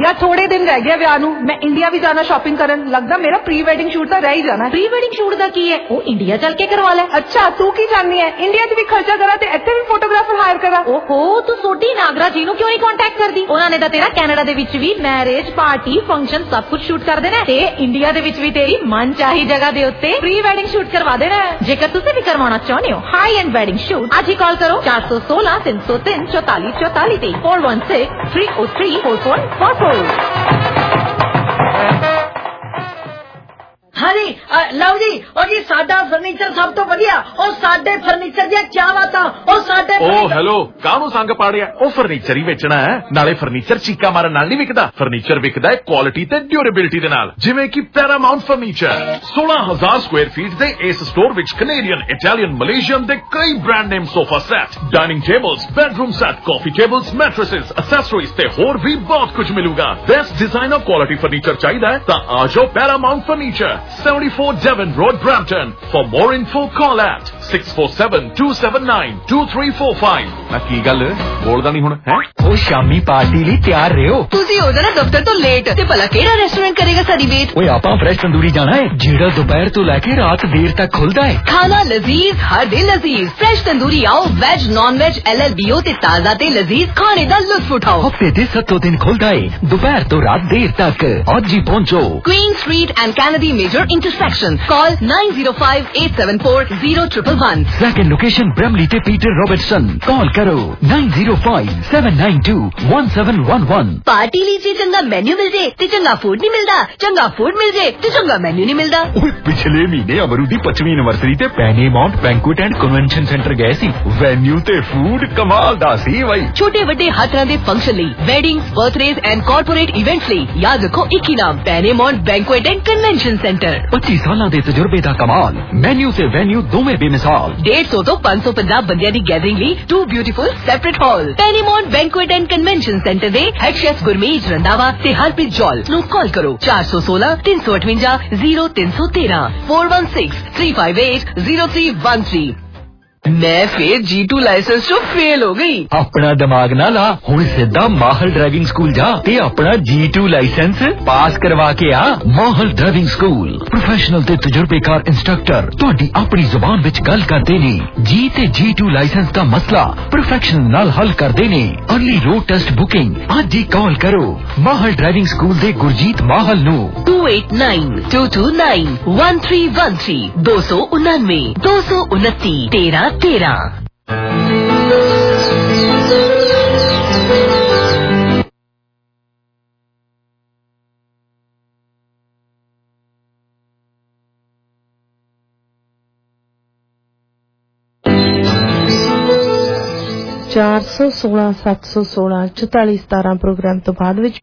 यार थोड़े दिन रह गए ਵਿਆਹ ਨੂੰ मैं इंडिया भी जाना शॉपिंग करन लगदा मेरा प्री वेडिंग शूट ਤਾਂ ਰਹਿ ਹੀ ਜਾਣਾ
प्री वेडिंग शूट ਦਾ ਕੀ ਹੈ ਉਹ ਇੰਡੀਆ ਚੱਲ ਕੇ ਕਰਵਾ ਲੈ
ਅੱਛਾ ਤੂੰ ਕੀ ਚਾਹਨੀ ਹੈ ਇੰਡੀਆ 'ਚ ਵੀ ਖਰਚਾ ਕਰਾਂ ਤੇ ਇੱਥੇ ਵੀ ਫੋਟੋਗ੍ਰਾਫਰ ਹਾਇਰ ਕਰਾਂ
ਓਹੋ ਤੂੰ ਸੋਢੀ ਨਾਗਰਾ ਜੀ ਨੂੰ ਕਿਉਂ ਨਹੀਂ ਕੰਟੈਕਟ ਕਰਦੀ ਉਹਨਾਂ ਨੇ ਤਾਂ ਤੇਰਾ ਕੈਨੇਡਾ ਦੇ ਵਿੱਚ ਵੀ ਮੈਰਿਜ ਪਾਰਟੀ ਫੰਕਸ਼ਨ ਸਭ ਕੁਝ ਸ਼ੂਟ ਕਰ ਦੇਣਾ ਤੇ ਇੰਡੀਆ ਦੇ ਵਿੱਚ ਵੀ ਤੇਰੀ ਮਨ ਚਾਹੀ ਜਗ੍ਹਾ ਦੇ ਉੱਤੇ ਪ੍ਰੀ ਵੈਡਿੰਗ ਸ਼ੂਟ ਕਰਵਾ ਦੇਣਾ ਜੇਕਰ ਤੁਸੀਂ ਵੀ ਕਰਵਾਉਣਾ ਚਾਹੁੰਦੇ ਹੋ ਹਾਈ ਐਂਡ ਵੈਡਿੰਗ ਸ਼ੂਟ ਅੱਜ ਹੀ ਕਾਲ ਕਰੋ चार सौ सोलह तीन सौ तीन चौतालीस चौतालीस तेईस four one six three O three four four four four
हाँ जी लव जी और जी साडा फर्नीचर सब तो बढ़िया और साडे फर्नीचर दी क्या बात और साडे
ओ हेलो कानू संग पाड़िया ओ फर्नीचर ही बेचना है नाले फर्नीचर चीका मारन नाल नहीं विकदा फर्नीचर विकदा है क्वालिटी ते ड्यूरेबिलिटी दे नाल जिवें कि पैरामाउंट फर्नीचर सोलह हजार स्क्वायर फीट दे इस स्टोर विच कैनेडियन इटालियन मलेशियन दे कई brand name sofa set dining tables bedroom set coffee tables mattresses accessories ते होर भी बहुत कुछ मिलूगा बेस्ट डिजाइनर क्वालिटी फर्नीचर चाहिए तां आ जाओ Paramount furniture seventy-four Devon Road, Brampton. For more info, call at six four seven two seven nine two three four five. ਨਾ ਕੀ ਗੱਲ ਬੋਲਦਾ ਨਹੀਂ ਹੁਣ ਹੈ
ਉਹ ਸ਼ਾਮੀ ਪਾਰਟੀ ਲਈ ਤਿਆਰ ਰਹੋ
ਤੁਸੀਂ ਹੋ ਜਾਣਾ ਦਫ਼ਤਰ ਤੋਂ ਲੇਟ ਤੇ ਭਲਾ ਕਿਹੜਾ ਰੈਸਟੋਰੈਂਟ ਕਰੇਗਾ ਸਾਡੀ ਵੇਟ
ਓਏ ਆਪਾਂ ਫਰੈਸ਼ ਤੰਦੂਰੀ ਜਾਣਾ ਹੈ ਜਿਹੜਾ ਦੁਪਹਿਰ ਤੋਂ ਲੈ ਕੇ ਰਾਤ ਦੇਰ ਤੱਕ ਖੁੱਲਦਾ ਹੈ
ਖਾਣਾ ਲਜ਼ੀਜ਼ ਹਰ ਦਿਨ ਲਜ਼ੀਜ਼ ਫਰੈਸ਼ ਤੰਦੂਰੀ ਆਓ veg non veg L L B O ਤੇ ਤਾਜ਼ਾ ਤੇ ਲਜ਼ੀਜ਼ ਖਾਣੇ ਦਾ ਲੁਤਫ ਉਠਾਓ
ਹਫਤੇ ਦੇ ਸੱਤੋਂ ਦਿਨ ਖੁੱਲਦਾ ਹੈ ਦੁਪਹਿਰ ਤੋਂ ਰਾਤ ਦੇਰ ਤੱਕ ਅੱਜ ਹੀ ਪਹੁੰਚੋ
Queen street and Kennedy major intersection call nine zero five eight seven four zero one one one
second location Bramalea ਤੇ ਪੀਟਰ ਰੋਬਰਟਸਨ ਕਾਲ ਕਰੋ nine zero five seven nine two one seven one one
party ਲਈ ਜੇ ਚੰਗਾ ਮੈਨੂ ਮਿਲ ਜੇ ਤੇ ਚੰਗਾ food ਨਹੀਂ ਮਿਲਦਾ ਚੰਗਾ ਫੂਡ ਮਿਲ ਜੇ ਤੇ ਚੰਗਾ ਮੈਨੂ ਨਹੀਂ ਮਿਲਦਾ
ਓਏ ਪਿਛਲੇ ਮਹੀਨੇ ਅਮਰੂ ਦੀ ਪੱਚਵੀਂ ਐਨਵਰਸਰੀ ਤੇ Pennymount banquet and convention centre ਗਏ ਸੀ ਵੈਨਿਊ ਤੇ ਫੂਡ ਕਮਾਲ ਦਾ ਸੀ ਬਾਈ
ਛੋਟੇ ਵੱਡੇ ਹਰ ਤਰ੍ਹਾਂ ਦੇ ਫੰਕਸ਼ਨ ਲਈ weddings birthdays and corporate events ਲਈ ਯਾਦ ਰੱਖੋ ਇੱਕ ਹੀ ਨਾਮ Pennymount banquet and convention centre
ਪੱਚੀ ਸਾਲਾਂ ਦੇ ਤਜਰਬੇ ਦਾ ਕਮਾਲ ਮੈਨੂ ਤੇ ਵੈਨਿਊ ਦੋਵੇਂ ਬੇਮਿਸਾਲ
डेढ़ सौ तो पाँच सौ पंजाह बंदियां दी गैदरिंग ली two beautiful separate hall Pennymount banquet and convention centre दे हेड शेफ गुरमीत रंधावा ते हरप्रीत जौल नु कॉल करो चार सौ सोलह तीन सौ अठवंजा जीरो तीन सौ तेरह four one six three five eight zero three one three मैं फिर जी टू लाइसेंस तो फेल हो गई
अपना दिमाग ना ला हुण सीधा माहल ड्राइविंग स्कूल जा ते अपना जी टू लाइसेंस पास करवा के आ माहल ड्राइविंग स्कूल प्रोफेशनल ते तजुर्बेकार इंस्ट्रक्टर तुहाडी अपनी जुबान विच गल करदे ने जी ते जी टू लाइसेंस दा मसला प्रोफेशनल नाल हल करदे ने अर्ली रोड टेस्ट बुकिंग आज ही कॉल करो माहल ड्राइविंग स्कूल दे गुरजीत माहल नु
two eight nine two two nine one three one three दो सौ उन्नानवे दो सौ उनती तेरह तेरह
चार सौ सोलह सत्त सौ सोलह चौताली सतारह प्रोग्राम तो बाद विच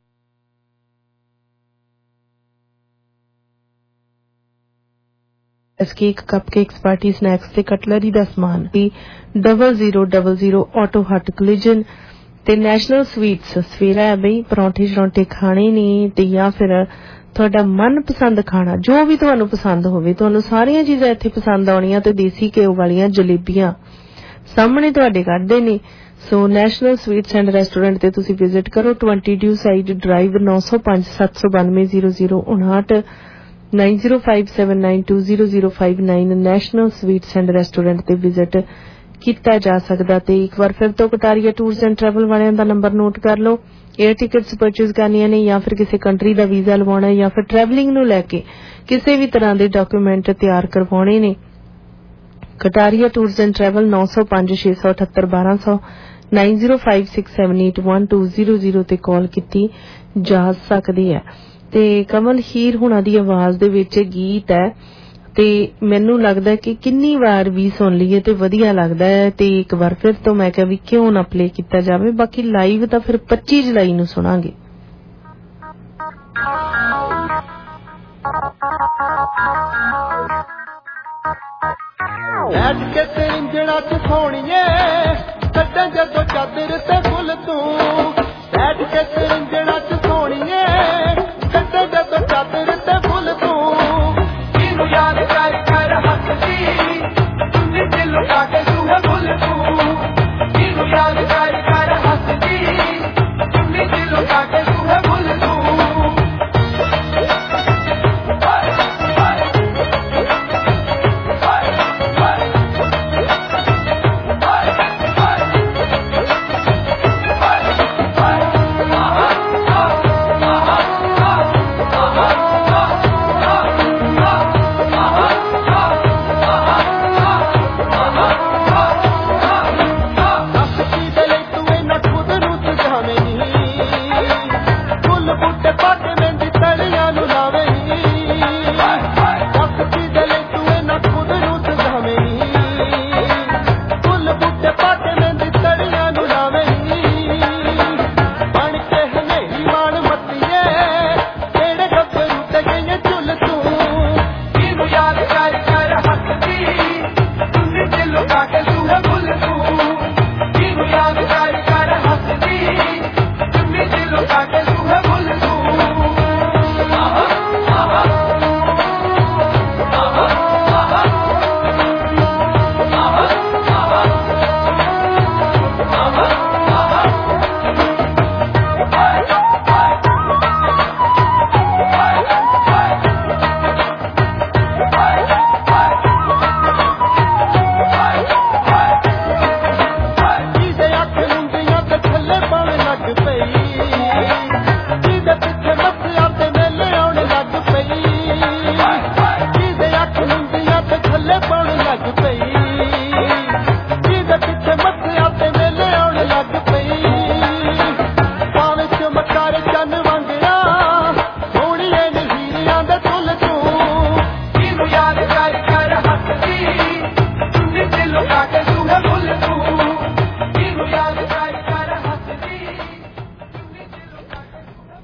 केक कपकेक्स पार्टी स्नैक्स ते कटलरी दा समान भी double zero double zero auto hut collision ते नैशनल स्वीट्स सवेरा है बई परौंठे शरौंठे खाने ने ते या फिर ਤੁਹਾਡਾ ਮਨਪਸੰਦ ਖਾਣਾ ਜੋ ਵੀ ਤੁਹਾਨੂੰ ਪਸੰਦ ਹੋਵੇ ਤੁਹਾਨੂੰ ਸਾਰੀਆਂ ਚੀਜ਼ਾਂ ਇੱਥੇ ਪਸੰਦ ਆਉਣੀਆਂ ਤੇ ਦੇਸੀ ਘਿਓ ਵਾਲੀਆਂ ਜਲੇਬੀਆਂ ਸਾਹਮਣੇ ਤੁਹਾਡੇ ਕੱਢਦੇ ਨੇ so national sweets and restaurant ਤੇ ਤੁਸੀਂ ਵਿਜ਼ਿਟ ਕਰੋ ट्वेंटी ਡਿਊ ਸਾਈਡ ਡਰਾਈਵ नौ सौ पाँच सत्त सौ बानवे जीरो जीरो उनहठ nine zero five seven nine two zero zero five nine national sweets and restaurant ਤੇ ਵਿਜ਼ਿਟ ਕੀਤਾ ਜਾ ਸਕਦਾ ਤੇ ਇੱਕ ਵਾਰ ਫਿਰ ਤੋਂ ਕਟਾਰੀਆ ਟੂਰਸ ਐਂਡ ਟਰੈਵਲ ਵਾਲਿਆਂ ਦਾ ਨੰਬਰ ਨੋਟ ਕਰ ਲਓ एयर टिकट्स परचेज करनियां ने या फिर किसी कंट्री का वीजा लवाना है या फिर ट्रैवलिंग नूं लैके किसी भी तरह के डॉक्यूमेंट तैयार करवाने ने कटारिया टूरस एंड ट्रैवल नौ सौ पांच छे सौ अठहत्तर बारह सौ nine zero five six seven eight one two zero zero ते कॉल की जा सकती है ते कमल हीर हुणां दी आवाज दे विच गीत है ਤੇ ਮੈਨੂੰ ਲੱਗਦਾ ਕਿ ਕਿੰਨੀ ਵਾਰ ਵੀ ਸੁਣ ਲਈਏ ਤੇ ਵਧੀਆ ਲੱਗਦਾ ਹੈ ਤੇ ਇੱਕ ਵਾਰ ਫਿਰ ਤੋਂ ਮੈਂ ਕਿਹਾ ਵੀ ਕਿਉਂ ਨਾ ਪਲੇ ਕੀਤਾ ਜਾਵੇ ਬਾਕੀ ਲਾਈਵ ਤਾਂ ਫਿਰ पच्चीस ਜੁਲਾਈ ਨੂੰ ਸੁਣਾਂਗੇ
ਐਡ ਕੇ ਤੇ ਇੰਜਣਾ ਚ ਸੋਣੀਏ ਕੱਢਾਂ ਜਦੋਂ ਚਾਦਰ ਤੇ ਫੁੱਲ ਤੂੰ ਐਡ ਕੇ ਤੇ ਇੰਜਣਾ ਚ ਸੋਣੀਏ ਕੱਢਾਂ ਜਦੋਂ ਚਾਦਰ ਤੇ ਫੁੱਲ ਤੂੰ याद कर कर हंसती दिल लुका के तू है भूल तू याद कर कर हंसती दिल लुका के तू है भूल तू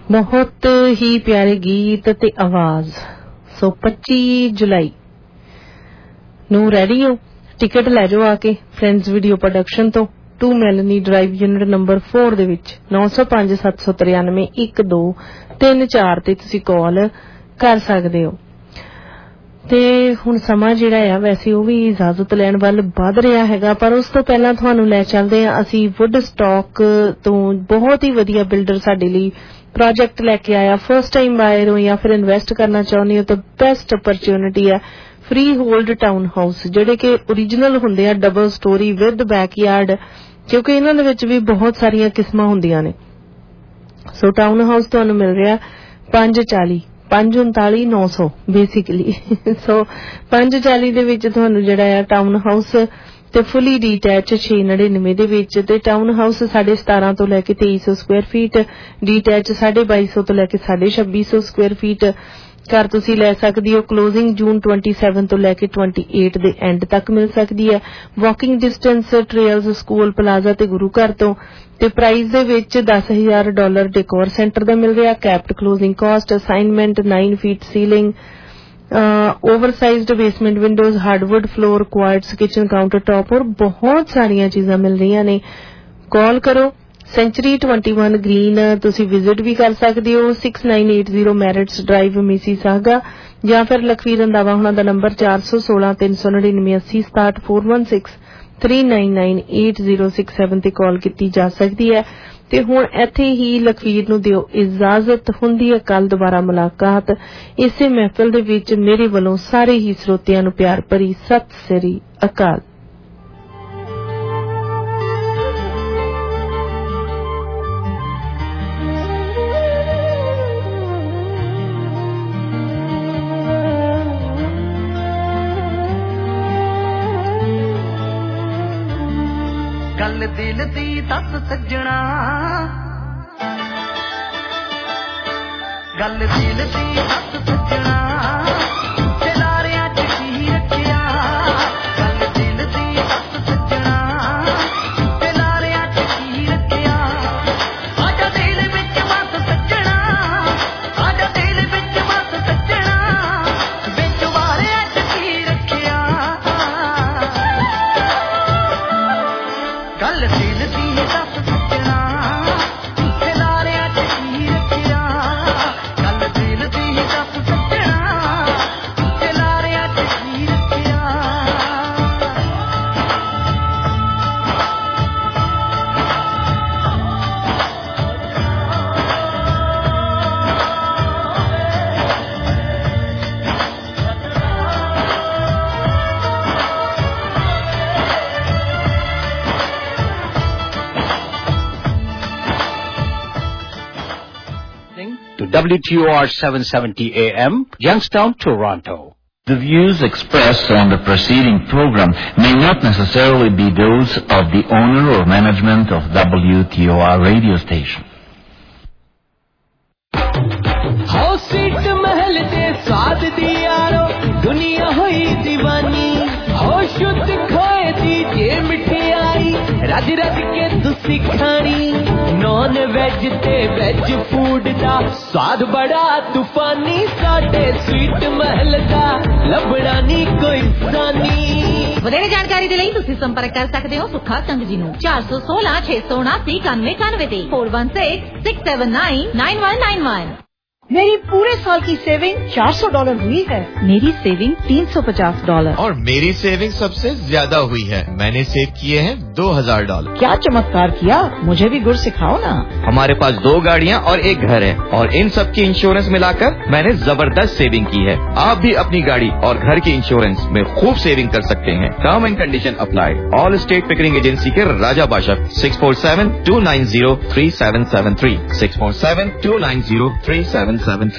बहुत ही प्यारे गीत ते आवाज। सो पच्ची जुलाई नू रेडी हो, टिकट लै जाओ आके फ्रेंड्स वीडियो प्रोडक्शन तो two Melanie drive unit number four दे विच नौ सौ पांच सत्त सौ तिरानवे एक दो तीन चार ते तुसी कॉल कर सकदे हो। ते हुण समा जिहड़ा है वैसे वो भी इजाजत लैण वल वध रिहा हैगा, पर उस तो पहला तुहानू लै चलदे आ असी वुड स्टॉक तो बहुत ही वधिया बिल्डर साडे लई प्रोजेक्ट लैके आया। फर्स्ट टाइम बायर हो या फिर इन्वेस्ट करना चाहुंदे हो तो बेस्ट अपॉर्चुनिटी है। फ्री होल्ड टाउन हाउस जिहड़े कि ओरिजिनल हुंदे आ, डबल स्टोरी विद बैकयार्ड, क्योंकि इन्हां दे विच भी बहुत सारियां किस्मां हुंदियां ने। सो टाउन हाउस तुहानू मिल रिहा पांच चाली पांच उनताली नौ सौ बेसिकली। सो पांच चाली दे विच तुहानू जिहड़ा है टाउन हाउस ते फुली डीटैच छे नड़िनवे दे विच, ते टाउन हाउस साढ़े सतारा तो लैके तेई सौ स्क्वायर फीट, डीटैच साढ़े बाई सौ तो लैके साढ़े छब्बी सौ स्क्वायर फीट घर तुसी लै सकदी हो। क्लोजिंग जून सत्ताईस तो लैके अट्ठाईस दे एंड तक मिल सकदी है। Walking distance trails school plaza ते गुरु घर तो, ते प्राइस दे विच दस हजार डॉलर डेकोर सेंटर दा मिल रहा। Capped closing cost, assignment, nine feet ceiling, oversized basement windows, hardwood floor, quartz kitchen counter top और बहुत सारिया चीजां मिल रही ने। कॉल करो सेंचुरी इक्कीस ग्रीन तुसी विजिट भी कर सकते हो। Six nine eight zero Merritts drive Mississauga, या फिर लखवीर रंधावा हुणां दा नंबर चार सौ सोलह तीन सौ नड़िनवे अस्सी सताहठ four one six three nine nine eight zero six seven ते कॉल की जा सकती है। ते हुण इत्थे ही लखवीर नूं दिओ इजाजत, हुंदी है कल दोबारा मुलाकात इसे महफिल दे विच। मेरे वल्लों सारे ही श्रोतियां नूं प्यार भरी सत श्री अकाल।
गल दिल दी दस सजना, गल दिल दी दस सजना, दिलारियां च की रखिया। गल दिल दी दस सजना, दिलारियां च की रखिया। आजा दिल विच बस सजना, आजा दिल विच बस सजना, विच वारियां च की रखिया। गल दिल दी दस सजना, दिलारियां च की रखिया। गल दिल दी दस सजना, दिलारियां च की रखिया।
To W T O R seven seventy A M, Youngstown, Toronto.
The views expressed on the preceding program may not necessarily be those of the owner or management of W T O R radio station.
हो सीट महल दे स्वाद दी यारो, दुनिया हुई दीवानी। हो शुद्ध खोए दी जे मिठाई, रज रज के तुसी खानी। नॉन वेज ते वेज फूड दा स्वाद बड़ा तूफानी। साडे स्वीट महल दा लबड़ा नी कोई सानी।
ਵਧੇਰੇ ਜਾਣਕਾਰੀ ਦੇ ਲਈ ਤੁਸੀਂ ਸੰਪਰਕ ਕਰ ਸਕਦੇ ਹੋ ਸੁੱਖਾ ਕੰਗ ਜੀ ਨੂੰ ਚਾਰ ਸੌ ਸੋਲਾਂ ਛੇ ਸੌ ਉਨਾਸੀ ਇਕਾਨਵੇਂ ਇਕਾਨਵੇਂ ਤੇ four one six six seven nine nine one nine one.
मेरी पूरे साल की सेविंग चार सौ डॉलर हुई है।
मेरी सेविंग तीन सौ पचास डॉलर।
और मेरी सेविंग सबसे ज्यादा हुई है, मैंने सेव किए हैं दो हजार डॉलर।
क्या चमत्कार किया, मुझे भी गुर सिखाओ ना।
हमारे पास दो गाड़ियाँ और एक घर है, और इन सब की इंश्योरेंस मिलाकर मैंने जबरदस्त सेविंग की है। आप भी अपनी गाड़ी और घर की इंश्योरेंस में खूब सेविंग कर सकते हैं। Term and condition apply. All state Pickering agency के Raja Badshah six four seven two nine zero three seven seven three six four seven two nine zero three seven seven three.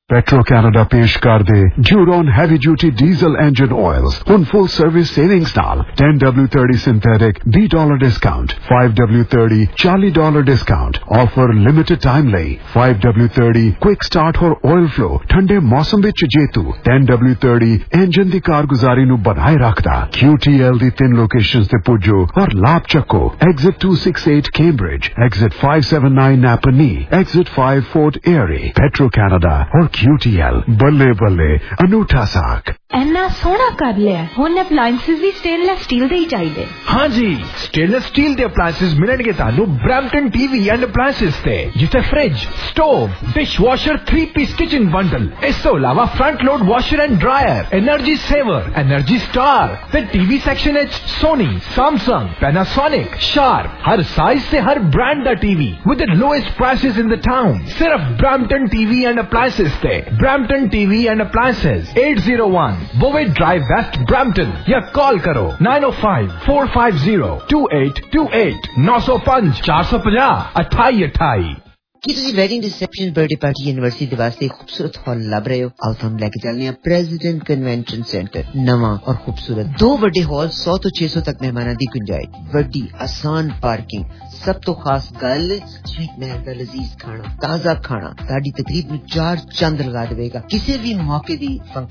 Petro Canada पेश कर दे Duron heavy duty diesel engine oils on full service savings नाल ten W thirty synthetic B dollar discount five W thirty forty dollar discount offer limited time ਲਈ five W thirty quick start और oil flow ठंडे मौसम ਵਿੱਚ ਜੇਤੂ ten W thirty engine ਦੀ ਕਾਰਗੁਜ਼ਾਰੀ ਨੂੰ ਬਣਾਏ ਰੱਖਦਾ Q T L ਦੀ ਤਿੰਨ ਲੋਕੇਸ਼ਨਸ ਤੇ ਪੁੱਜੋ ਔਰ ਲਾਭ ਚੱਕੋ exit two sixty-eight Cambridge exit five seventy-nine Napanee exit five Fort Erie Petro Canada और Q T L ਬੱਲੇ ਬੱਲੇ ਅਨੂਠਾ ਸਾਖ
ਇੰਨਾ ਸੋਹਣਾ ਕਰ ਲਿਆ ਹੁਣ ਅਪਲਾਈਐਂਸਸ ਵੀ ਸਟੇਨਲੈਸ ਸਟੀਲ ਦੇ ਹੀ ਚਾਹੀਦੇ
हाँ जी स्टेनलेस स्टील ਦੇ ਅਪਲਾਈਐਂਸਸ ਮਿਲਣਗੇ ਤੁਹਾਨੂੰ ਬ੍ਰੈਂਪਟਨ ਟੀਵੀ ਐਂਡ ਅਪਲਾਈਐਂਸਸ ਤੇ ਜਿੱਥੇ fridge stove dishwasher three piece kitchen bundle ਇਸ ਤੋਂ ਇਲਾਵਾ front load washer and dryer energy saver energy star ਤੇ ਟੀਵੀ ਸੈਕਸ਼ਨ ਵਿੱਚ ਸੋਨੀ ਸੈਮਸੰਗ ਪੈਨਾਸੋਨਿਕ ਸ਼ਾਰਪ ਹਰ ਸਾਈਜ਼ ਤੇ ਹਰ ਬ੍ਰਾਂਡ ਦਾ TV with the lowest prices in the town ਸਿਰਫ ਬ੍ਰੈਂਪਟਨ ਟੀਵੀ ਐਂਡ ਅਪਲਾਈਐਂਸਸ ਤੇ Brampton TV and appliances eight oh one Bowie Drive West Brampton या call करो nine oh five four five zero two eight two eight nine oh five four five zero अठाई अठाई
ਕੀ ਤੁਸੀਂ wedding reception birthday party university ਦੇ ਵਾਸਤੇ ਖੂਬਸੂਰਤ ਹਾਲ ਲੱਭ ਰਹੇ ਹੋ ਆਓ ਤੁਹਾਨੂੰ ਲੈ ਕੇ ਚੱਲਦੇ ਹਾਂ ਪ੍ਰੈਜ਼ੀਡੈਂਟ ਕਨਵੈਨਸ਼ਨ ਸੈਂਟਰ ਨਵਾਂ ਔਰ ਖੂਬਸੂਰਤ ਦੋ ਵੱਡੇ ਹਾਲ one hundred ਤੋਂ ਛੇ ਸੌ ਤੱਕ ਮਹਿਮਾਨਾਂ ਦੀ ਗੁੰਜਾਇਸ਼ ਵੱਡੀ ਆਸਾਨ ਪਾਰਕਿੰਗ ਸਭ ਤੋਂ ਖਾਸ ਗੱਲ ਸਵੀਟ ਮਹਿਲ ਦਾ ਲਜ਼ੀਜ਼ ਖਾਣਾ ਤਾਜ਼ਾ ਖਾਣਾ ਤੁਹਾਡੀ ਤਕਰੀਬ ਨੂੰ ਚਾਰ ਚੰਦ ਲਗਾ ਦੇਵੇਗਾ ਕਿਸੇ ਵੀ ਮੌਕੇ ਦੀ